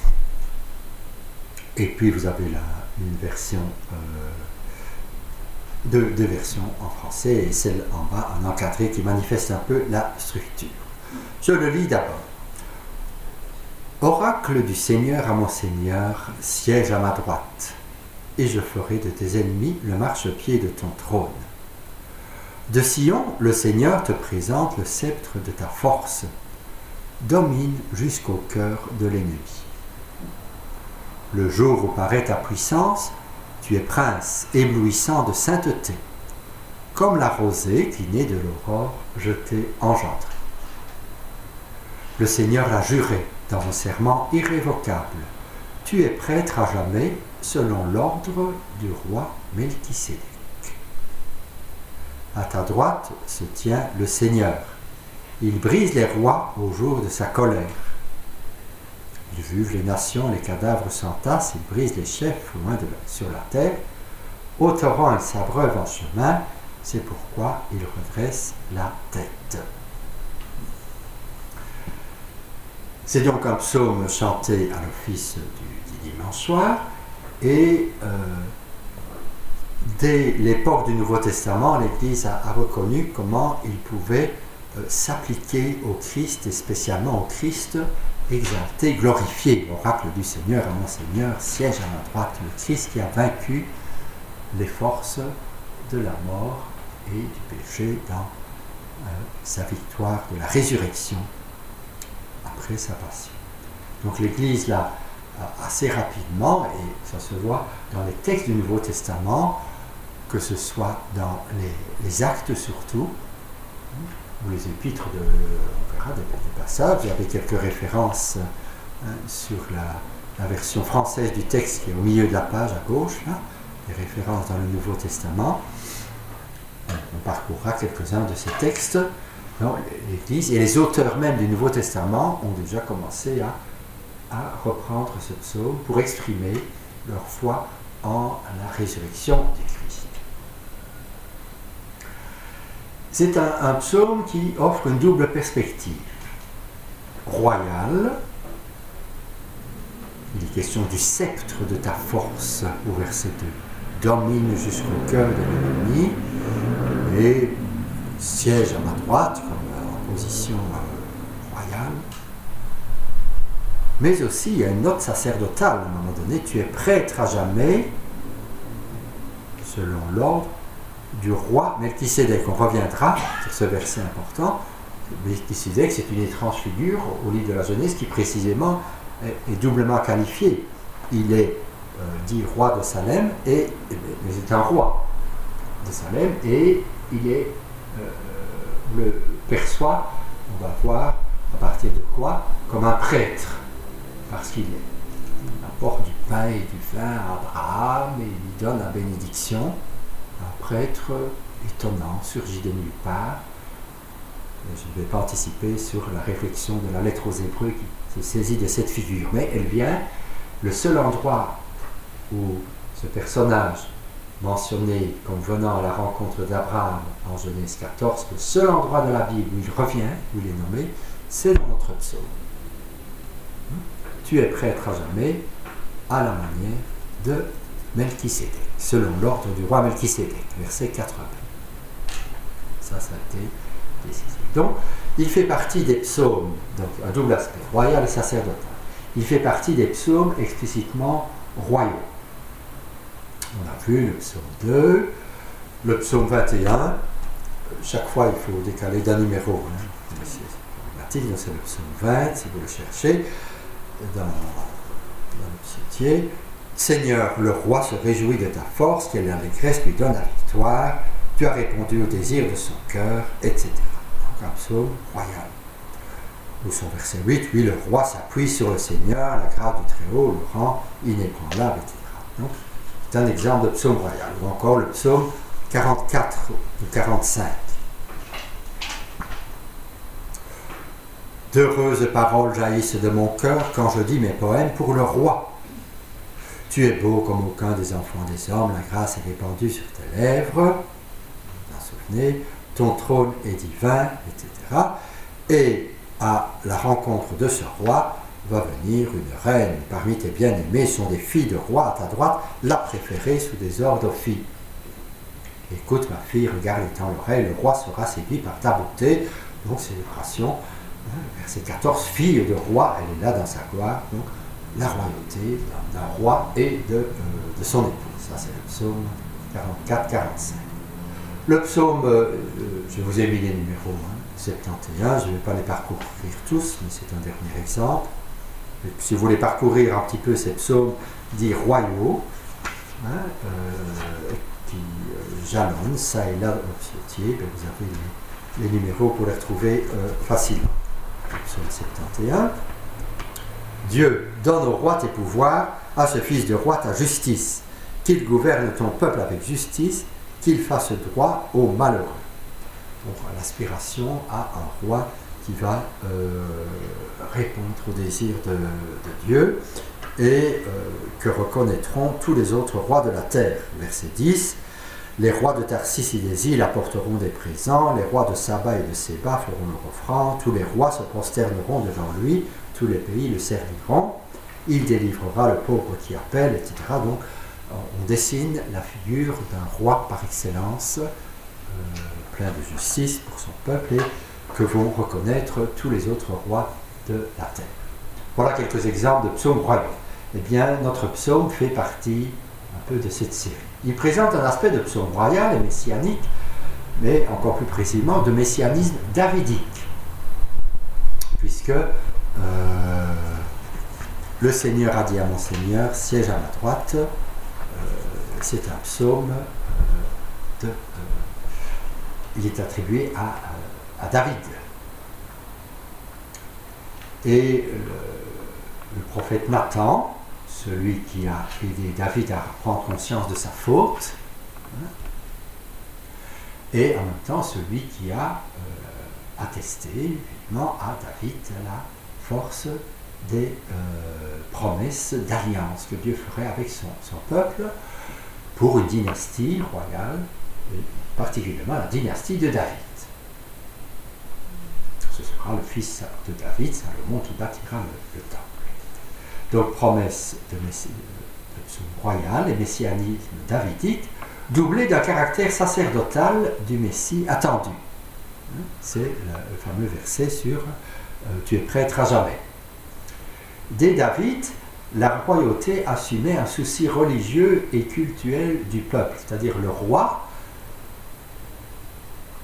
A: Et puis vous avez une version, deux versions en français et celle en bas en encadré qui manifeste un peu la structure. Je le lis d'abord. Oracle du Seigneur à mon Seigneur, siège à ma droite, et je ferai de tes ennemis le marchepied de ton trône. De Sion, le Seigneur te présente le sceptre de ta force, domine jusqu'au cœur de l'ennemi. Le jour où paraît ta puissance, tu es prince éblouissant de sainteté. Comme la rosée qui naît de l'aurore, je t'ai engendré. Le Seigneur l'a juré dans un serment irrévocable. Tu es prêtre à jamais, selon l'ordre du roi Melchisédek. À ta droite se tient le Seigneur. Il brise les rois au jour de sa colère. Il juge les nations, les cadavres s'entassent, il brise les chefs loin sur la terre. Au torrent, il s'abreuve en chemin, c'est pourquoi il redresse la tête. C'est donc un psaume chanté à l'office du dimanche soir, et dès l'époque du Nouveau Testament, l'Église a reconnu comment il pouvait s'appliquer au Christ, et spécialement au Christ exalté, glorifié. Oracle du Seigneur à mon Seigneur, siège à ma droite, le Christ qui a vaincu les forces de la mort et du péché dans sa victoire de la résurrection après sa passion. Donc l'Église là, assez rapidement, et ça se voit dans les textes du Nouveau Testament, que ce soit dans les actes surtout, ou les épîtres, on verra des passages, il y avait quelques références sur la version française du texte qui est au milieu de la page à gauche, là, des références dans le Nouveau Testament. On parcourra quelques-uns de ces textes. Donc, l'Église et les auteurs même du Nouveau Testament ont déjà commencé à reprendre ce psaume pour exprimer leur foi en la résurrection du Christ. C'est un psaume qui offre une double perspective. Royale, il est question du sceptre de ta force au verset 2, domine jusqu'au cœur de l'ennemi, et siège à ma droite comme en position royale. Mais aussi, il y a une note sacerdotale à un moment donné, tu es prêtre à jamais, selon l'ordre du roi Melchisédek. On reviendra sur ce verset important Melchisédek, c'est une étrange figure au livre de la Genèse qui précisément est doublement qualifié. Il est dit roi de Salem, mais c'est un roi de Salem, et il est, le perçoit, on va voir à partir de quoi, comme un prêtre, parce qu'il apporte du pain et du vin à Abraham et il lui donne la bénédiction. Un prêtre étonnant, surgit de nulle part. Je ne vais pas anticiper sur la réflexion de la lettre aux Hébreux qui se saisit de cette figure, mais elle vient, le seul endroit où ce personnage mentionné comme venant à la rencontre d'Abraham en Genèse 14, le seul endroit de la Bible où il revient, où il est nommé, c'est dans notre psaume. Tu es prêtre à jamais, à la manière de Melchisédek, selon l'ordre du roi Melchisédek, verset 80. Ça a été décisif. Donc, il fait partie des psaumes, donc un double aspect, royal et sacerdotal. Il fait partie des psaumes explicitement royaux. On a vu le psaume 2, le psaume 21. Chaque fois, il faut décaler d'un numéro. C'est le psaume 20, si vous le cherchez, dans le psautier. Seigneur, le roi se réjouit de ta force, quelle allégresse lui donne la victoire. Tu as répondu au désir de son cœur, etc. Donc un psaume royal. Ou son verset 8, oui, le roi s'appuie sur le Seigneur, la grâce du Très-Haut le rend inébranlable, etc. Donc, c'est un exemple de psaume royal. Ou encore le psaume 44 ou 45. D'heureuses paroles jaillissent de mon cœur quand je dis mes poèmes pour le roi. Tu es beau comme aucun des enfants des hommes, la grâce est répandue sur tes lèvres. Vous vous souvenez, ton trône est divin, etc. Et à la rencontre de ce roi va venir une reine. Parmi tes bien-aimés sont des filles de roi à ta droite, la préférée sous des ordres filles. Écoute ma fille, regarde étant l'oreille, le roi sera séduit par ta beauté. Donc célébration, verset 14, fille de roi, elle est là dans sa gloire. Donc la royauté d'un roi et de son épouse. Ça c'est le psaume 44-45. Le psaume, je vous ai mis les numéros, 71, je ne vais pas les parcourir tous, mais c'est un dernier exemple. Et si vous voulez parcourir un petit peu ces psaumes dits royaux, qui jalonnent ça et là au psautier, vous avez les numéros pour les retrouver facilement. Psaume 71. Dieu, donne au roi tes pouvoirs, à ce fils de roi ta justice, qu'il gouverne ton peuple avec justice, qu'il fasse droit aux malheureux. Donc l'aspiration à un roi qui va répondre aux désirs de Dieu et que reconnaîtront tous les autres rois de la terre. Verset 10, les rois de Tarsis et des îles apporteront des présents, les rois de Saba et de Séba feront leur offrande, tous les rois se prosterneront devant lui, tous les pays le serviront, il délivrera le pauvre qui appelle, etc. Donc on dessine la figure d'un roi par excellence, plein de justice pour son peuple et que vont reconnaître tous les autres rois de la terre. Voilà quelques exemples de psaumes royaux. Eh bien, notre psaume fait partie un peu de cette série. Il présente un aspect de psaume royal et messianique, mais encore plus précisément de messianisme davidique, puisque le Seigneur a dit à mon Seigneur, siège à ma droite, c'est un psaume il est attribué à David. Et le prophète Nathan, celui qui a aidé David à prendre conscience de sa faute, et en même temps celui qui a attesté évidemment à David la force des promesses d'alliance que Dieu ferait avec son peuple pour une dynastie royale, et particulièrement la dynastie de David. Ce sera le fils de David, Salomon, qui bâtira le temple. Donc promesse de psaume royal et messianisme davidique, doublé d'un caractère sacerdotal du Messie attendu. C'est le fameux verset sur tu es prêtre à jamais. Dès David, la royauté assumait un souci religieux et cultuel du peuple, c'est-à-dire le roi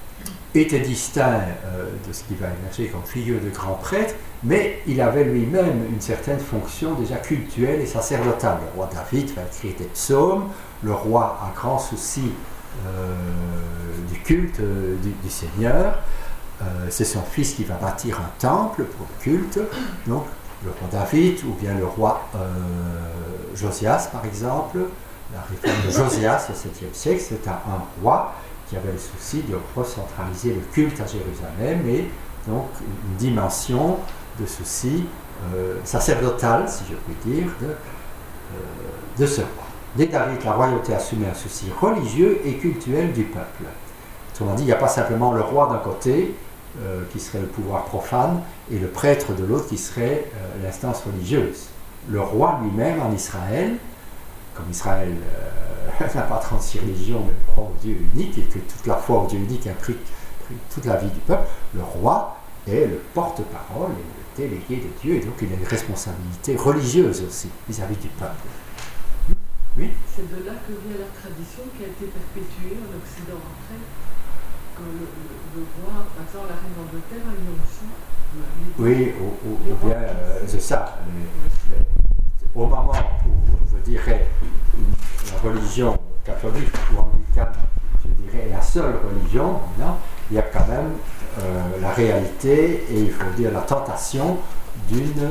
A: était distinct de ce qui va émerger comme figure de grand prêtre, mais il avait lui-même une certaine fonction déjà cultuelle et sacerdotale. Le roi David va écrire des psaumes, le roi a grand souci du culte du Seigneur. C'est son fils qui va bâtir un temple pour le culte, donc le roi David ou bien le roi Josias par exemple. La réforme de Josias au 7e siècle, c'est un roi qui avait le souci de recentraliser le culte à Jérusalem et donc une dimension de souci sacerdotal, si je puis dire, de ce roi. Dès David, la royauté assumait un souci religieux et cultuel du peuple. Autrement dit, il n'y a pas simplement le roi d'un côté, qui serait le pouvoir profane, et le prêtre de l'autre, qui serait l'instance religieuse. Le roi lui-même en Israël, comme Israël n'a pas 36 religions, mais croit au Dieu unique, et que toute la foi au Dieu unique implique toute la vie du peuple, le roi est le porte-parole et le délégué de Dieu, et donc il a une responsabilité religieuse aussi vis-à-vis du peuple. Oui.
B: C'est de là que vient la tradition qui a été perpétuée en Occident après, quand le roi, par exemple la reine d'Angleterre, a une onction.
A: Oui, ou bien c'est ça. Au moment où, je dirais, la religion catholique ou anglicane, je dirais, est la seule religion, non, il y a quand même la réalité et il faut dire la tentation d'une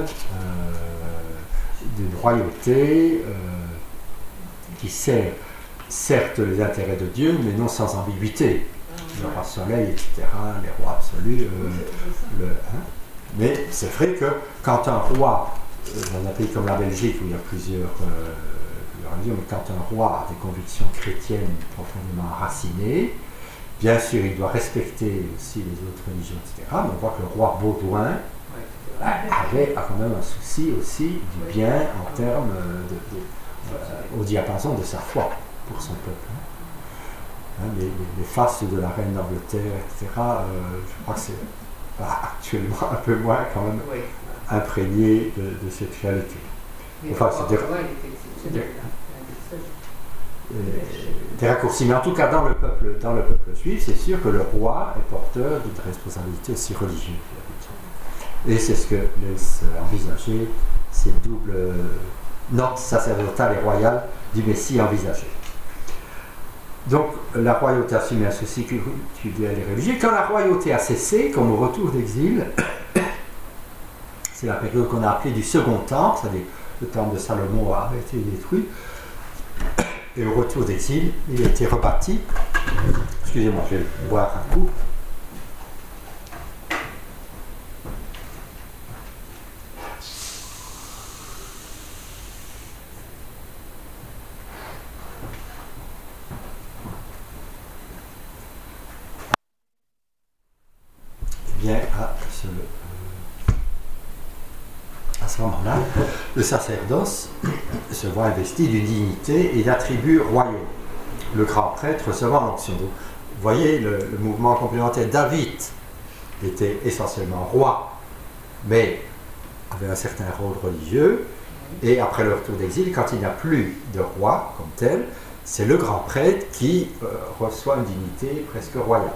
A: royauté qui sert certes les intérêts de Dieu, mais non sans ambiguïté. Le roi soleil, etc., les rois absolus. Mais c'est vrai que quand un roi, dans un pays comme la Belgique, où il y a plusieurs religions, mais quand un roi a des convictions chrétiennes profondément enracinées, bien sûr, il doit respecter aussi les autres religions, etc. Mais on voit que le roi Baudouin avait quand même un souci aussi du bien en termes au diapason de sa foi pour son peuple. Les fastes de la reine d'Angleterre, etc., je crois que c'est actuellement un peu moins quand même imprégné de cette réalité. Enfin, c'est des raccourcis. Mais en tout cas, dans le peuple juif, c'est sûr que le roi est porteur d'une responsabilité aussi religieuse. Et c'est ce que laisse envisager cette double note sacerdotale et royale du Messie envisagée. Donc, la royauté assumait un souci cultuel et religieux. Quand la royauté a cessé, comme au retour d'exil, c'est la période qu'on a appelée du Second Temple, c'est-à-dire le temple de Salomon a été détruit, et au retour d'exil, il a été rebâti. Excusez-moi, je vais boire un coup. Bien, à ce moment-là, le sacerdoce se voit investi d'une dignité et d'attributs royaux. Le grand prêtre recevant l'onction. Vous voyez le mouvement complémentaire. David était essentiellement roi, mais avait un certain rôle religieux. Et après le retour d'exil, quand il n'y a plus de roi comme tel, c'est le grand prêtre qui reçoit une dignité presque royale.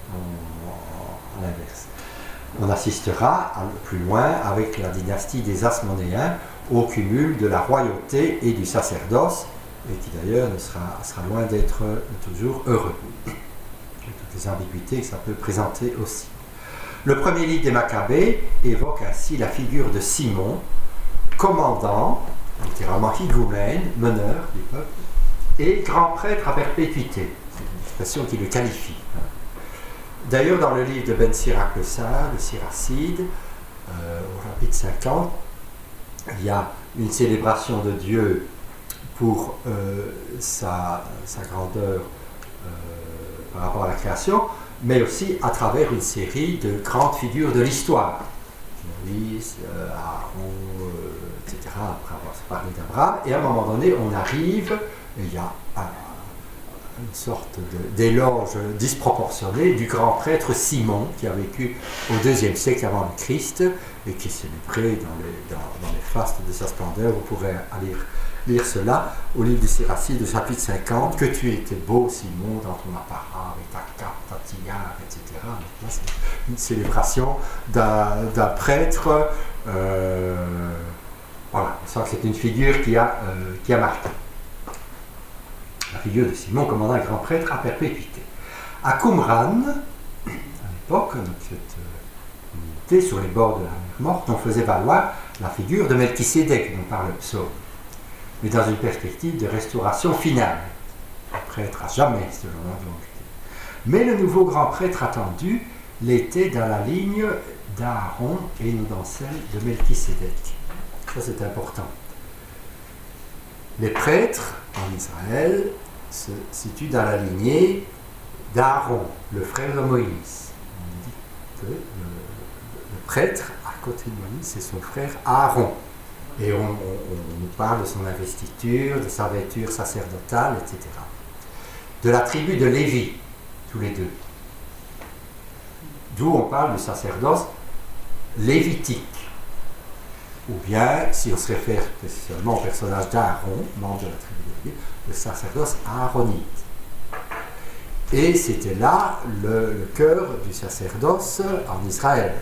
A: À l'inverse. On assistera plus loin avec la dynastie des Asmonéens au cumul de la royauté et du sacerdoce, et qui d'ailleurs sera loin d'être toujours heureux. Toutes les ambiguïtés que ça peut présenter aussi. Le premier livre des Maccabées évoque ainsi la figure de Simon, commandant, littéralement higoumène, meneur du peuple, et grand prêtre à perpétuité. C'est une expression qui le qualifie. D'ailleurs, dans le livre de Ben Sirac le Siracide, au chapitre 50, il y a une célébration de Dieu pour sa grandeur par rapport à la création, mais aussi à travers une série de grandes figures de l'histoire. Moïse, Aaron, etc., après avoir parlé d'Abraham. Et à un moment donné, on arrive, et il y a une sorte d'éloge disproportionné du grand prêtre Simon, qui a vécu au IIe siècle avant le Christ et qui est célébré dans les fastes de sa splendeur. Vous pourrez aller lire cela au livre du Siracide, chapitre 50, que tu étais beau, Simon, dans ton apparat, avec ta cape, ta tiare, etc. Là, c'est une célébration d'un prêtre. Voilà, on sent que c'est une figure qui a marqué. La figure de Simon, commandant un grand prêtre à perpétuité. À Qumran, à l'époque, cette unité sur les bords de la mer Morte, on faisait valoir la figure de Melchisédek, dont parle le psaume, mais dans une perspective de restauration finale. Le prêtre à jamais, selon la volonté. Mais le nouveau grand prêtre attendu l'était dans la ligne d'Aaron et non dans celle de Melchisédek. Ça, c'est important. Les prêtres en Israël se situent dans la lignée d'Aaron, le frère de Moïse. On dit que le prêtre, à côté de Moïse, c'est son frère Aaron. Et on nous parle de son investiture, de sa vêture sacerdotale, etc. De la tribu de Lévi, tous les deux. D'où on parle du sacerdoce lévitique. Ou bien, si on se réfère spécialement au personnage d'Aaron, membre de la tribu de Lévi, le sacerdoce aaronite. Et c'était là le cœur du sacerdoce en Israël.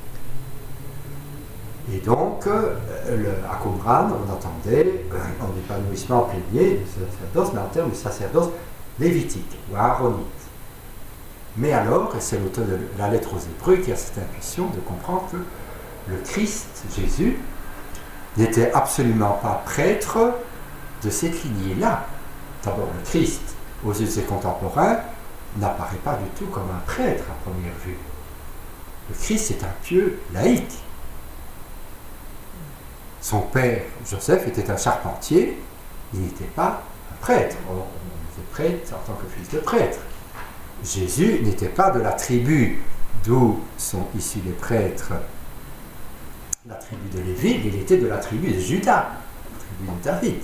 A: Et donc, à Qumran, on entendait un épanouissement plénier du sacerdoce, mais en termes de sacerdoce lévitique ou aaronite. Mais alors, et c'est l'auteur de la lettre aux Hébreux qui a cette intuition de comprendre que le Christ, Jésus, n'était absolument pas prêtre de cette lignée-là. D'abord, le Christ, aux yeux de ses contemporains, n'apparaît pas du tout comme un prêtre à première vue. Le Christ est un pieux laïque. Son père, Joseph, était un charpentier, il n'était pas un prêtre. On était prêtre en tant que fils de prêtre. Jésus n'était pas de la tribu d'où sont issus les prêtres, la tribu de Lévi, il était de la tribu de Juda, la tribu de David.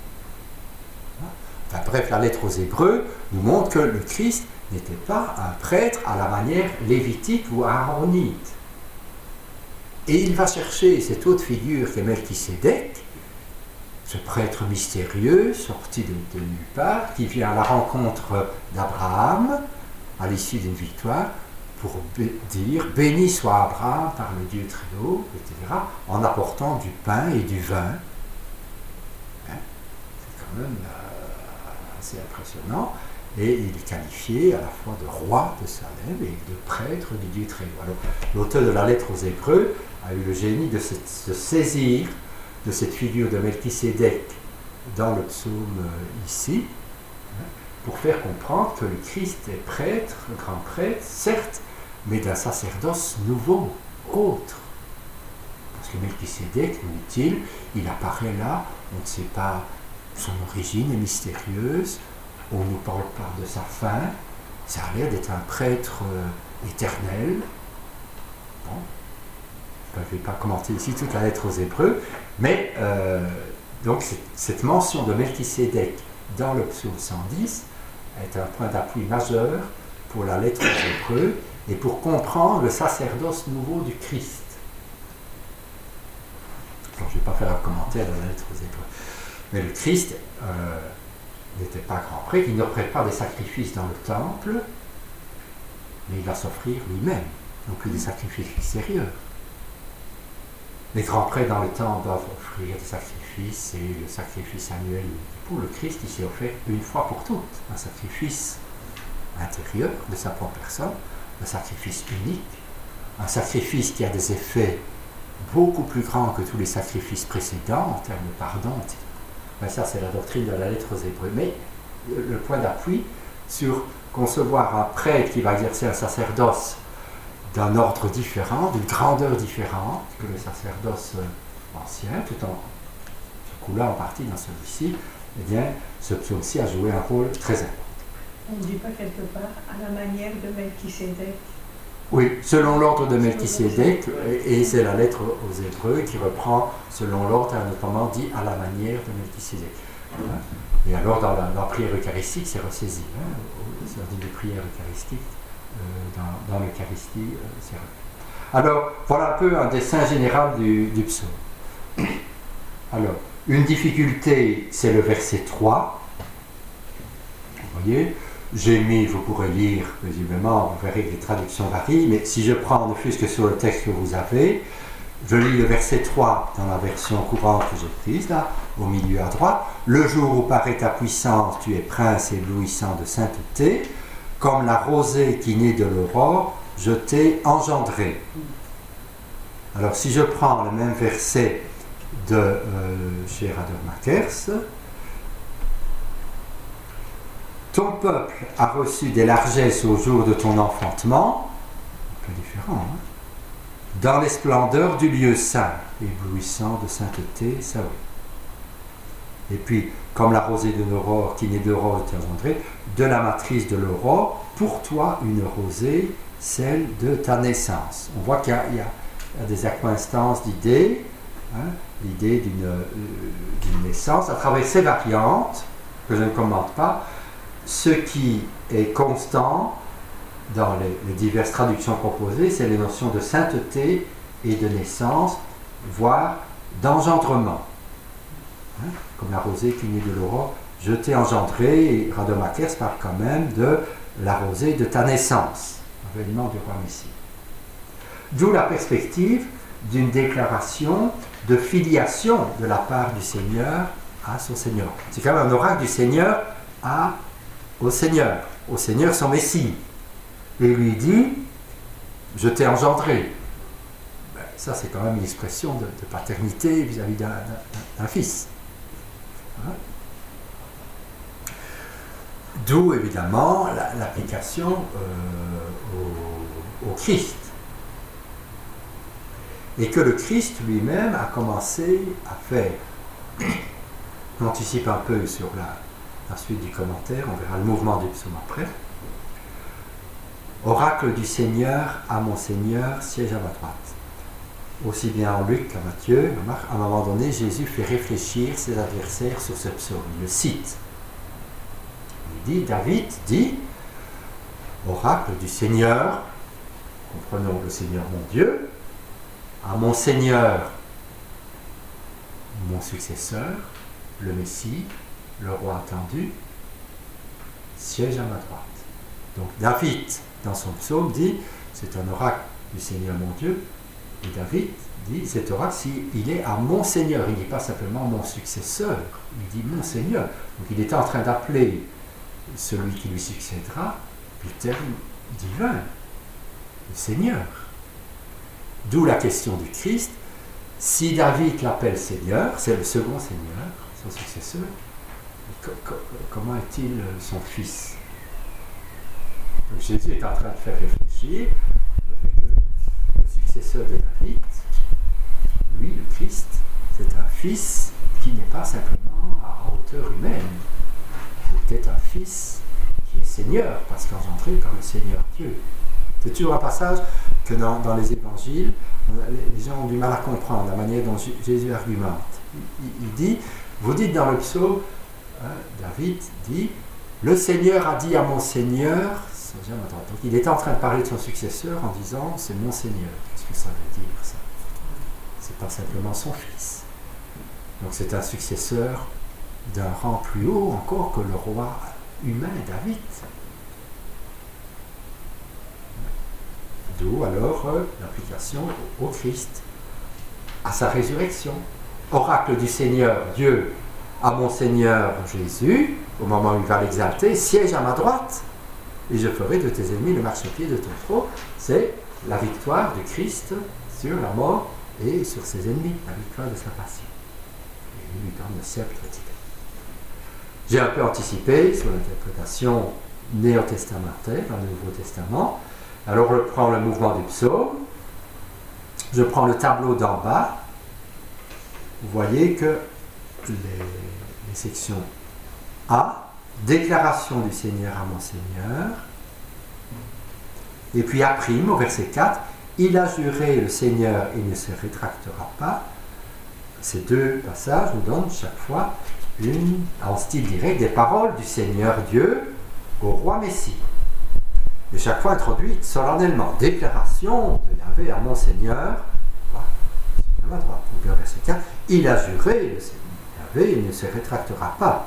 A: Enfin, bref, la lettre aux Hébreux nous montre que le Christ n'était pas un prêtre à la manière lévitique ou aaronite. Et il va chercher cette autre figure qu'est Melchisédek, ce prêtre mystérieux, sorti de nulle part, qui vient à la rencontre d'Abraham, à l'issue d'une victoire, pour dire « Béni soit Abraham par le Dieu très haut », etc., en apportant du pain et du vin. Hein? C'est quand même assez impressionnant. Et il est qualifié à la fois de roi de Salem et de prêtre du Dieu très haut. Alors, l'auteur de la lettre aux Hébreux a eu le génie de se saisir de cette figure de Melchisédek dans le psaume ici, pour faire comprendre que le Christ est prêtre, grand prêtre, certes, mais d'un sacerdoce nouveau, autre. Parce que Melchisédek, nous dit-il, il apparaît là, on ne sait pas, son origine est mystérieuse, on ne nous parle pas de sa fin, ça a l'air d'être un prêtre éternel. Bon. Je ne vais pas commenter ici toute la lettre aux Hébreux, mais donc cette mention de Melchisédek dans le psaume 110 est un point d'appui majeur pour la lettre aux Hébreux et pour comprendre le sacerdoce nouveau du Christ. Alors, je ne vais pas faire un commentaire de la lettre aux Hébreux. Mais le Christ n'était pas grand prêtre, il n'offrait pas des sacrifices dans le temple, mais il va s'offrir lui-même, non plus des sacrifices extérieurs. Les grands prêtres dans le temple doivent offrir des sacrifices, et le sacrifice annuel pour le Christ, il s'est offert une fois pour toutes, un sacrifice intérieur de sa propre personne, un sacrifice unique, un sacrifice qui a des effets beaucoup plus grands que tous les sacrifices précédents en termes de pardon. Ben ça, c'est la doctrine de la lettre aux Hébreux. Mais le point d'appui sur concevoir un prêtre qui va exercer un sacerdoce d'un ordre différent, d'une grandeur différente que le sacerdoce ancien, tout en se coulant en partie dans celui-ci, eh bien, ce psaume-ci a joué un rôle très important.
C: On ne dit pas quelque part à la manière de Melchisédek.
A: Oui, selon l'ordre de Melchisédek, et c'est la lettre aux Hébreux qui reprend selon l'ordre, notamment dit à la manière de Melchisédek. Et alors, dans la prière eucharistique, c'est ressaisi. C'est dit des prières eucharistiques. Dans l'Eucharistie, c'est vrai. Alors, voilà un peu un dessin général du psaume. Alors, une difficulté, c'est le verset 3. Vous voyez, j'ai mis, vous pourrez lire, visiblement, vous verrez que les traductions varient, mais si je prends, ne fût-ce que sur le texte que vous avez, je lis le verset 3 dans la version courante que j'ai prise, là, au milieu à droite. Le jour où paraît ta puissance, tu es prince éblouissant de sainteté, comme la rosée qui naît de l'aurore, je t'ai engendré. Alors, si je prends le même verset de chez Radermakers, ton peuple a reçu des largesses au jour de ton enfantement, un peu différent, hein, dans les splendeurs du lieu saint, éblouissant de sainteté, ça oui. Et puis, comme la rosée de l'aurore qui naît d'aurore est engendrée, de la matrice de l'aurore, pour toi une rosée, celle de ta naissance. On voit qu'il y a des accoinstances d'idées, hein, l'idée d'une naissance, à travers ces variantes, que je ne commente pas. Ce qui est constant dans les diverses traductions proposées, c'est les notions de sainteté et de naissance, voire d'engendrement. Hein, comme la rosée qui naît de l'aurore, je t'ai engendré, et Radermakers parle quand même de la rosée de ta naissance, avènement du roi Messie. D'où la perspective d'une déclaration de filiation de la part du Seigneur à son Seigneur. C'est quand même un oracle du Seigneur au Seigneur son Messie. Et il lui dit, je t'ai engendré. Ben, ça, c'est quand même une expression de paternité vis-à-vis d'un fils. Hein? D'où, évidemment, l'application au Christ. Et que le Christ lui-même a commencé à faire. On anticipe un peu sur la suite du commentaire, on verra le mouvement du psaume après. Oracle du Seigneur à mon Seigneur, siège à ma droite. Aussi bien en Luc qu'à Matthieu, à un moment donné, Jésus fait réfléchir ses adversaires sur ce psaume. Il le cite. Il dit, David dit, oracle du Seigneur, comprenons le Seigneur mon Dieu, à mon Seigneur, mon successeur, le Messie, le roi attendu, siège à ma droite. Donc David, dans son psaume, dit, c'est un oracle du Seigneur mon Dieu, et David dit, cet oracle, il est à mon Seigneur, il ne dit pas simplement mon successeur, il dit mon Seigneur. Donc il est en train d'appeler celui qui lui succédera du terme divin, le Seigneur. D'où la question du Christ. Si David l'appelle Seigneur, c'est le second Seigneur, son successeur, comment est-il son fils? Donc Jésus est en train de faire réfléchir le fait que le successeur de David, lui, le Christ, c'est un fils qui n'est pas simplement à hauteur humaine. C'est un fils qui est Seigneur, parce qu'engendré par le Seigneur Dieu. C'est toujours un passage que dans les évangiles, les gens ont du mal à comprendre la manière dont Jésus argumente. Il dit, vous dites dans le psaume, David dit, le Seigneur a dit à mon Seigneur, donc il est en train de parler de son successeur en disant, c'est mon Seigneur. Qu'est-ce que ça veut dire ça? C'est pas simplement son fils. Donc c'est un successeur d'un rang plus haut encore que le roi humain David. D'où alors l'application au Christ, à sa résurrection. Oracle du Seigneur, Dieu, à mon Seigneur Jésus, au moment où il va l'exalter, siège à ma droite, et je ferai de tes ennemis le marchepied de ton trône. C'est la victoire du Christ sur la mort et sur ses ennemis, la victoire de sa passion. Et il lui donne le sceptre divin. J'ai un peu anticipé sur l'interprétation néo-testamentaire dans le Nouveau Testament. Alors je prends le mouvement du psaume, je prends le tableau d'en bas, vous voyez que les sections A, déclaration du Seigneur à mon Seigneur, et puis A', au verset 4, il a juré le Seigneur et ne se rétractera pas, ces deux passages nous donnent chaque fois en style direct des paroles du Seigneur Dieu au roi Messie. Et chaque fois introduite solennellement. Déclaration de Yahvé à mon Seigneur, à ma droite. Donc, le verset 4, il a juré, le Seigneur Yahvé, il ne se rétractera pas.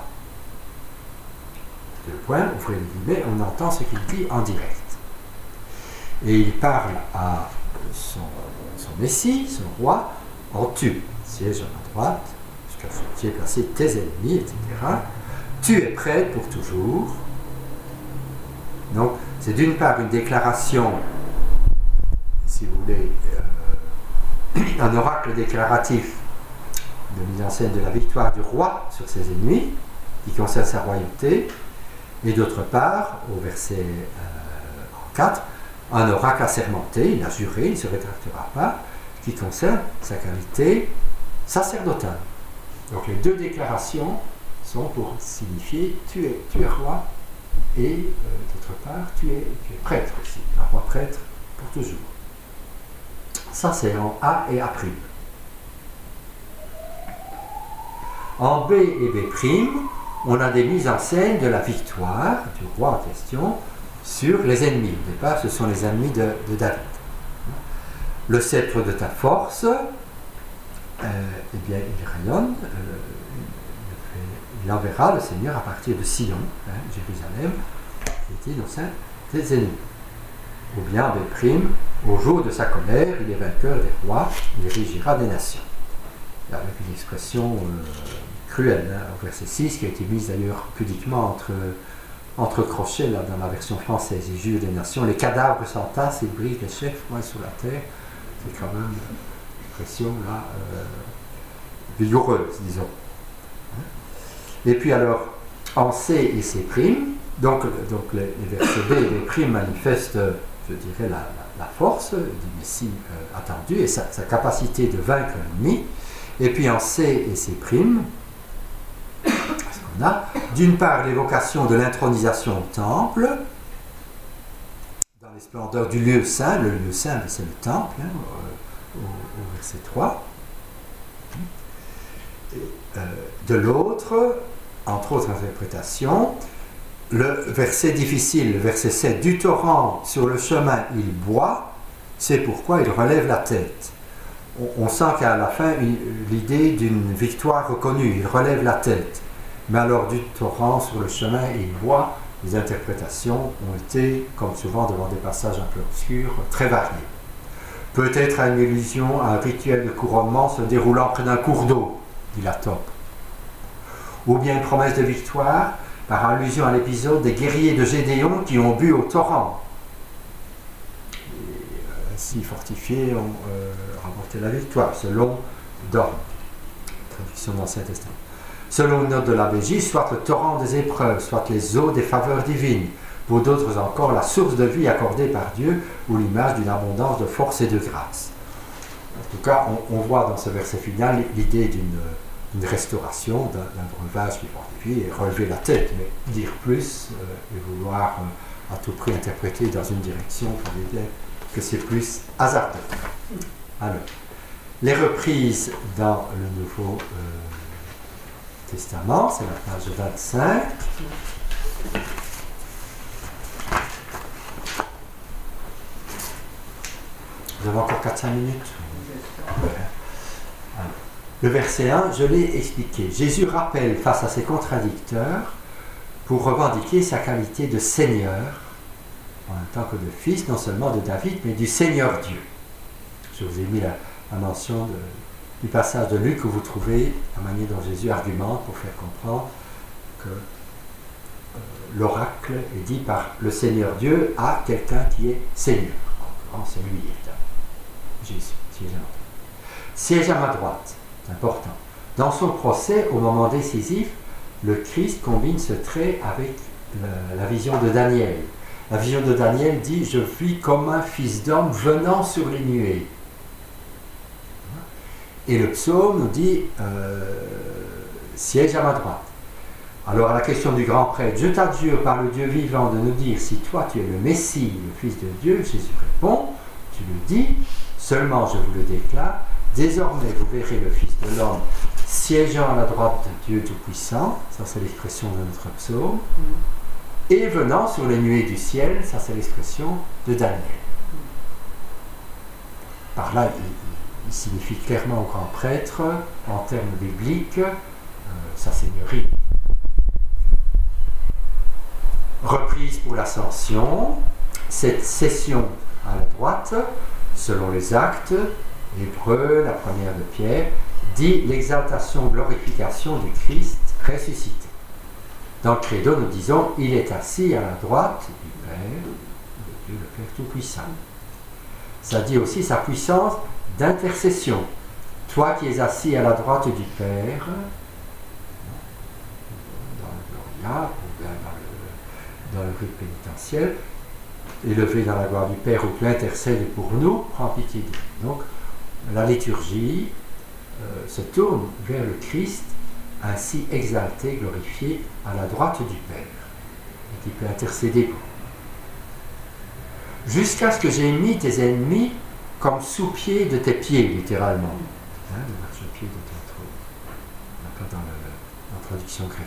A: Deux points, ouvrez les guillemets, on entend ce qu'il dit en direct. Et il parle à son Messie, son roi, en tu, siège à ma droite, jusqu'à ce que tu aies placé tes ennemis, etc. Tu es prêtre pour toujours. Donc, c'est d'une part une déclaration, si vous voulez, un oracle déclaratif de mise en scène de la victoire du roi sur ses ennemis, qui concerne sa royauté, et d'autre part, au verset 4, un oracle assermenté, il a juré, il ne se rétractera pas, qui concerne sa qualité sacerdotale. Donc les deux déclarations sont pour signifier tu es roi, et d'autre part tu es prêtre aussi, un roi prêtre pour toujours. Ça c'est en A et A'. En B et B', on a des mises en scène de la victoire du roi en question sur les ennemis. Au départ, ce sont les ennemis de David. Le sceptre de ta force, eh bien, il rayonne, il enverra le Seigneur à partir de Sion, Jérusalem, qui était dans ses ennemis. Ou bien, B', au jour de sa colère, il est vainqueur des rois, il régira des nations. Avec une expression cruelle, au verset 6, qui a été mise d'ailleurs pudiquement entre crochets là, dans la version française. Il jure des nations, les cadavres s'entassent, il brise les chefs sur la terre. C'est quand même une expression là, vigoureuse, disons. Et puis alors, en C et C', donc les versets B et B' manifestent, je dirais, la force du Messie attendu et sa capacité de vaincre l'ennemi. Et puis en C et C', on a d'une part l'évocation de l'intronisation au temple, dans les splendeurs du lieu saint, le lieu saint c'est le temple, au verset 3. De l'autre, entre autres interprétations, le verset difficile, le verset 7, du torrent sur le chemin il boit, c'est pourquoi il relève la tête. On sent qu'à la fin, l'idée d'une victoire reconnue, il relève la tête. Mais alors, du torrent sur le chemin, il boit, les interprétations ont été, comme souvent devant des passages un peu obscurs, très variées. Peut-être à une allusion à un rituel de couronnement se déroulant près d'un cours d'eau, dit la taupe. Ou bien une promesse de victoire par allusion à l'épisode des guerriers de Gédéon qui ont bu au torrent. Si fortifiés ont remporté la victoire, selon Dorme, traduction de l'Ancien Testament. Selon une note de l'ABJ, soit le torrent des épreuves, soit les eaux des faveurs divines, pour d'autres encore la source de vie accordée par Dieu, ou l'image d'une abondance de force et de grâce. En tout cas, on voit dans ce verset final l'idée d'une restauration, d'un breuvage qui fortifie et relever la tête, mais dire plus et vouloir à tout prix interpréter dans une direction pour dire que c'est plus hasardeux. Alors, les reprises dans le Nouveau Testament, c'est la page 25. Vous avez encore 4-5 minutes. Alors, le verset 1, je l'ai expliqué. Jésus rappelle face à ses contradicteurs pour revendiquer sa qualité de Seigneur, en même temps que de fils, non seulement de David, mais du Seigneur Dieu. Je vous ai mis la mention du passage de Luc où vous trouvez la manière dont Jésus argumente pour faire comprendre que l'oracle est dit par le Seigneur Dieu à quelqu'un qui est Seigneur. En l'occurrence, c'est lui, évidemment. Jésus, siège à ma droite. Siège à ma droite, c'est important. Dans son procès, au moment décisif, le Christ combine ce trait avec la vision de Daniel. La vision de Daniel dit « Je vis comme un fils d'homme venant sur les nuées ». Et le psaume nous dit « Siège à ma droite ». Alors à la question du grand prêtre « Je t'adjure par le Dieu vivant de nous dire si toi tu es le Messie, le Fils de Dieu », Jésus répond « Tu le dis, seulement je vous le déclare, Désormais, vous verrez le Fils de l'homme siégeant à la droite de Dieu Tout-Puissant, ça c'est l'expression de notre psaume, et venant sur les nuées du ciel, ça c'est l'expression de Daniel. Par là, il signifie clairement au grand prêtre, en termes bibliques, sa seigneurie. Reprise pour l'ascension, cette session à la droite, selon les actes, Hébreux, la première de Pierre, dit l'exaltation, glorification du Christ ressuscité. Dans le credo, nous disons, il est assis à la droite du Père, de Dieu le Père Tout-Puissant. Ça dit aussi sa puissance d'intercession. Toi qui es assis à la droite du Père, dans le Gloria, ou bien dans le rite pénitentiel, élevé dans la gloire du Père, où tu intercèdes pour nous, prends pitié de nous. Donc, la liturgie se tourne vers le Christ, ainsi exalté, glorifié, à la droite du Père, et qui peut intercéder pour nous. Jusqu'à ce que j'ai mis tes ennemis comme sous-pieds de tes pieds, littéralement. Le marchepied de ton trône. On n'a pas dans la traduction grecque.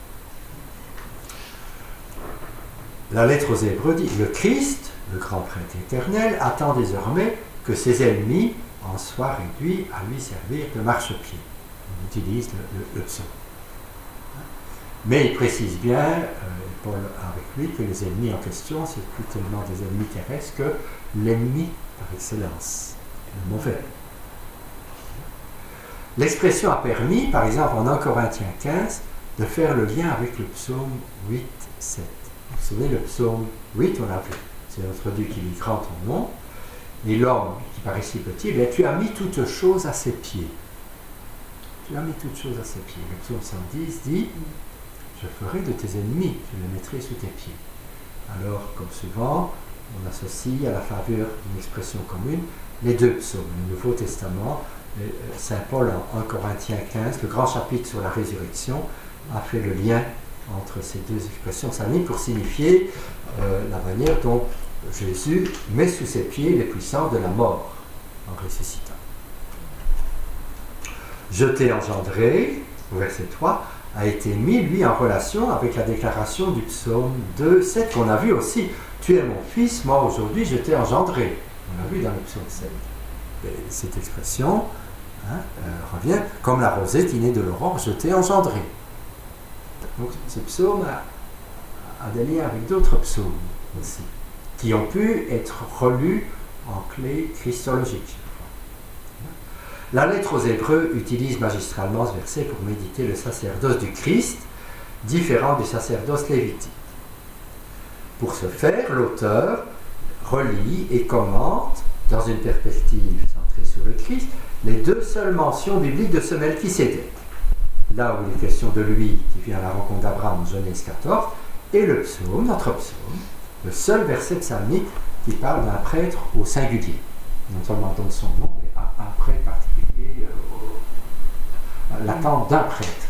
A: La lettre aux Hébreux dit, le Christ, le grand prêtre éternel, attend désormais que ses ennemis en soient réduits à lui servir de marchepied. On utilise le psaume. Mais il précise bien, Paul avec lui, que les ennemis en question, c'est plus tellement des ennemis terrestres que l'ennemi par excellence, le mauvais. L'expression a permis, par exemple en 1 Corinthiens 15, de faire le lien avec le psaume 8, 7. Vous vous souvenez, le psaume 8, on l'a vu, c'est notre Dieu qui lui grand ton nom, et l'homme qui paraît si petit, bien, tu as mis toutes choses à ses pieds. Tu as mis toutes choses à ses pieds. Le psaume 110 dit, je ferai de tes ennemis, je les mettrai sous tes pieds. Alors, comme souvent, on associe à la faveur d'une expression commune les deux psaumes. Le Nouveau Testament, Saint Paul en 1 Corinthiens 15, le grand chapitre sur la résurrection, a fait le lien entre ces deux expressions saintes pour signifier la manière dont Jésus met sous ses pieds les puissances de la mort en ressuscitant. Je t'ai engendré, au verset 3, a été mis, lui, en relation avec la déclaration du psaume 2, 7, qu'on a vu aussi. Tu es mon fils, moi aujourd'hui je t'ai engendré. On l'a vu dans le psaume 7. Et cette expression revient comme la rosée qui naît de l'aurore, je t'ai engendré. Donc ce psaume a des liens avec d'autres psaumes aussi, qui ont pu être relus en clé christologique. La lettre aux Hébreux utilise magistralement ce verset pour méditer le sacerdoce du Christ, différent du sacerdoce lévitique. Pour ce faire, l'auteur relie et commente, dans une perspective centrée sur le Christ, les deux seules mentions bibliques de ce Melchisédek. Là où il est question de lui, qui vient à la rencontre d'Abraham, Genèse 14, et le psaume, notre psaume, le seul verset psalmique qui parle d'un prêtre au singulier. Non seulement donne son nom, mais un prêtre particulier, l'attente d'un prêtre.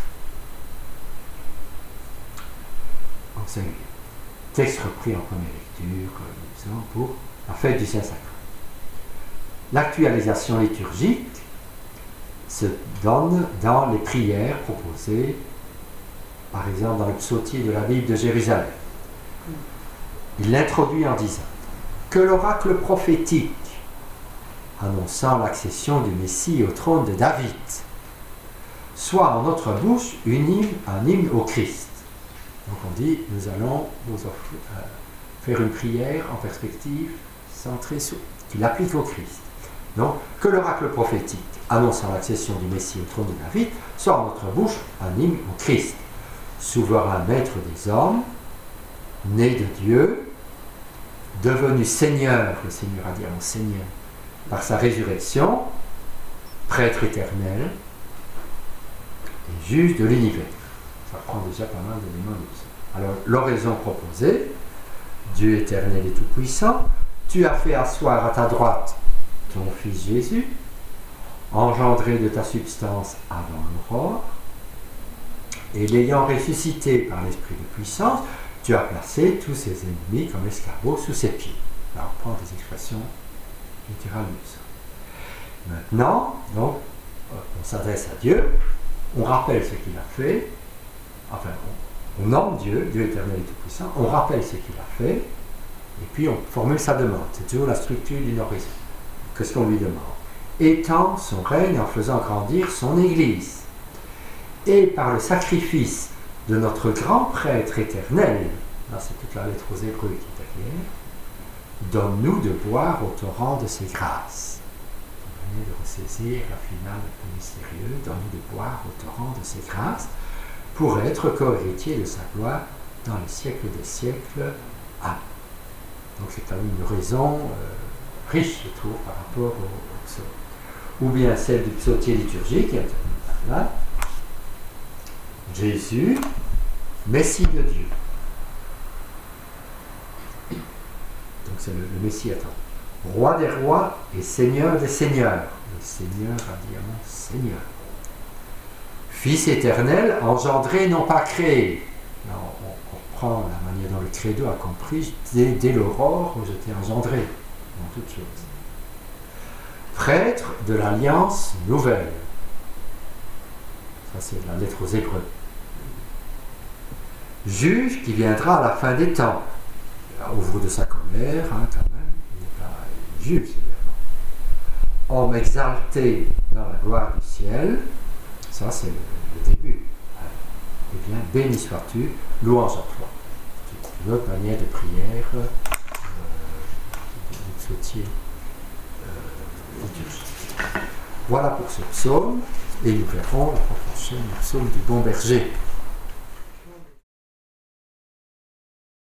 A: En singulier. Texte repris en première lecture, disons, pour la fête du Saint-Sacrement. L'actualisation liturgique se donne dans les prières proposées, par exemple dans le psautier de la Bible de Jérusalem. Il l'introduit en disant que l'oracle prophétique annonçant l'accession du Messie au trône de David soit en notre bouche un hymne au Christ. Donc on dit, nous allons faire une prière en perspective centrée sur, qui l'applique au Christ. Donc, que l'oracle prophétique annonçant l'accession du Messie au trône de David soit en notre bouche un hymne au Christ, souverain maître des hommes, né de Dieu, devenu Seigneur, le Seigneur a dit à mon Seigneur, par sa résurrection, prêtre éternel et juge de l'univers. Ça prend déjà pas mal d'éléments de ça. Alors, l'oraison proposée, Dieu éternel et tout-puissant, tu as fait asseoir à ta droite ton Fils Jésus, engendré de ta substance avant l'aurore, et l'ayant ressuscité par l'Esprit de puissance, tu as placé tous ses ennemis comme escargots sous ses pieds. Là, on prend des expressions littérales de ça. Maintenant, donc, on s'adresse à Dieu, on rappelle ce qu'il a fait, enfin, on nomme Dieu, Dieu éternel et tout-puissant, on rappelle ce qu'il a fait, et puis on formule sa demande. C'est toujours la structure d'une oraison. Qu'est-ce qu'on lui demande? Étend son règne en faisant grandir son Église. Et par le sacrifice de notre grand prêtre éternel, là c'est toute la lettre aux Hébreux qui est derrière, donne-nous de boire au torrent de ses grâces. Vous venez de ressaisir la finale un peu mystérieuse, donne-nous de boire au torrent de ses grâces, pour être co-héritier de sa gloire dans les siècles des siècles. Amen. Donc c'est quand même une raison riche, je trouve, par rapport au psaume. Ou bien celle du psautier liturgique, qui a terminé par là. Jésus, Messie de Dieu. Donc c'est le Messie attendu. Roi des rois et Seigneur des seigneurs. Le Seigneur a dit à mon Seigneur. Fils éternel, engendré, non pas créé. Là, on reprend la manière dont le credo a compris, dès l'aurore, où j'étais engendré, en toutes choses. Prêtre de l'Alliance nouvelle. Ça, c'est la lettre aux Hébreux. Juge qui viendra à la fin des temps. Au jour de sa colère, quand même, il n'est pas juge, sévèrement. Homme exalté dans la gloire du ciel. Ça, c'est le début. Eh bien, béni sois-tu, louange à toi. C'est une autre manière de prière du psautier liturgique. Voilà pour ce psaume, et nous verrons la prochaine le psaume du bon berger.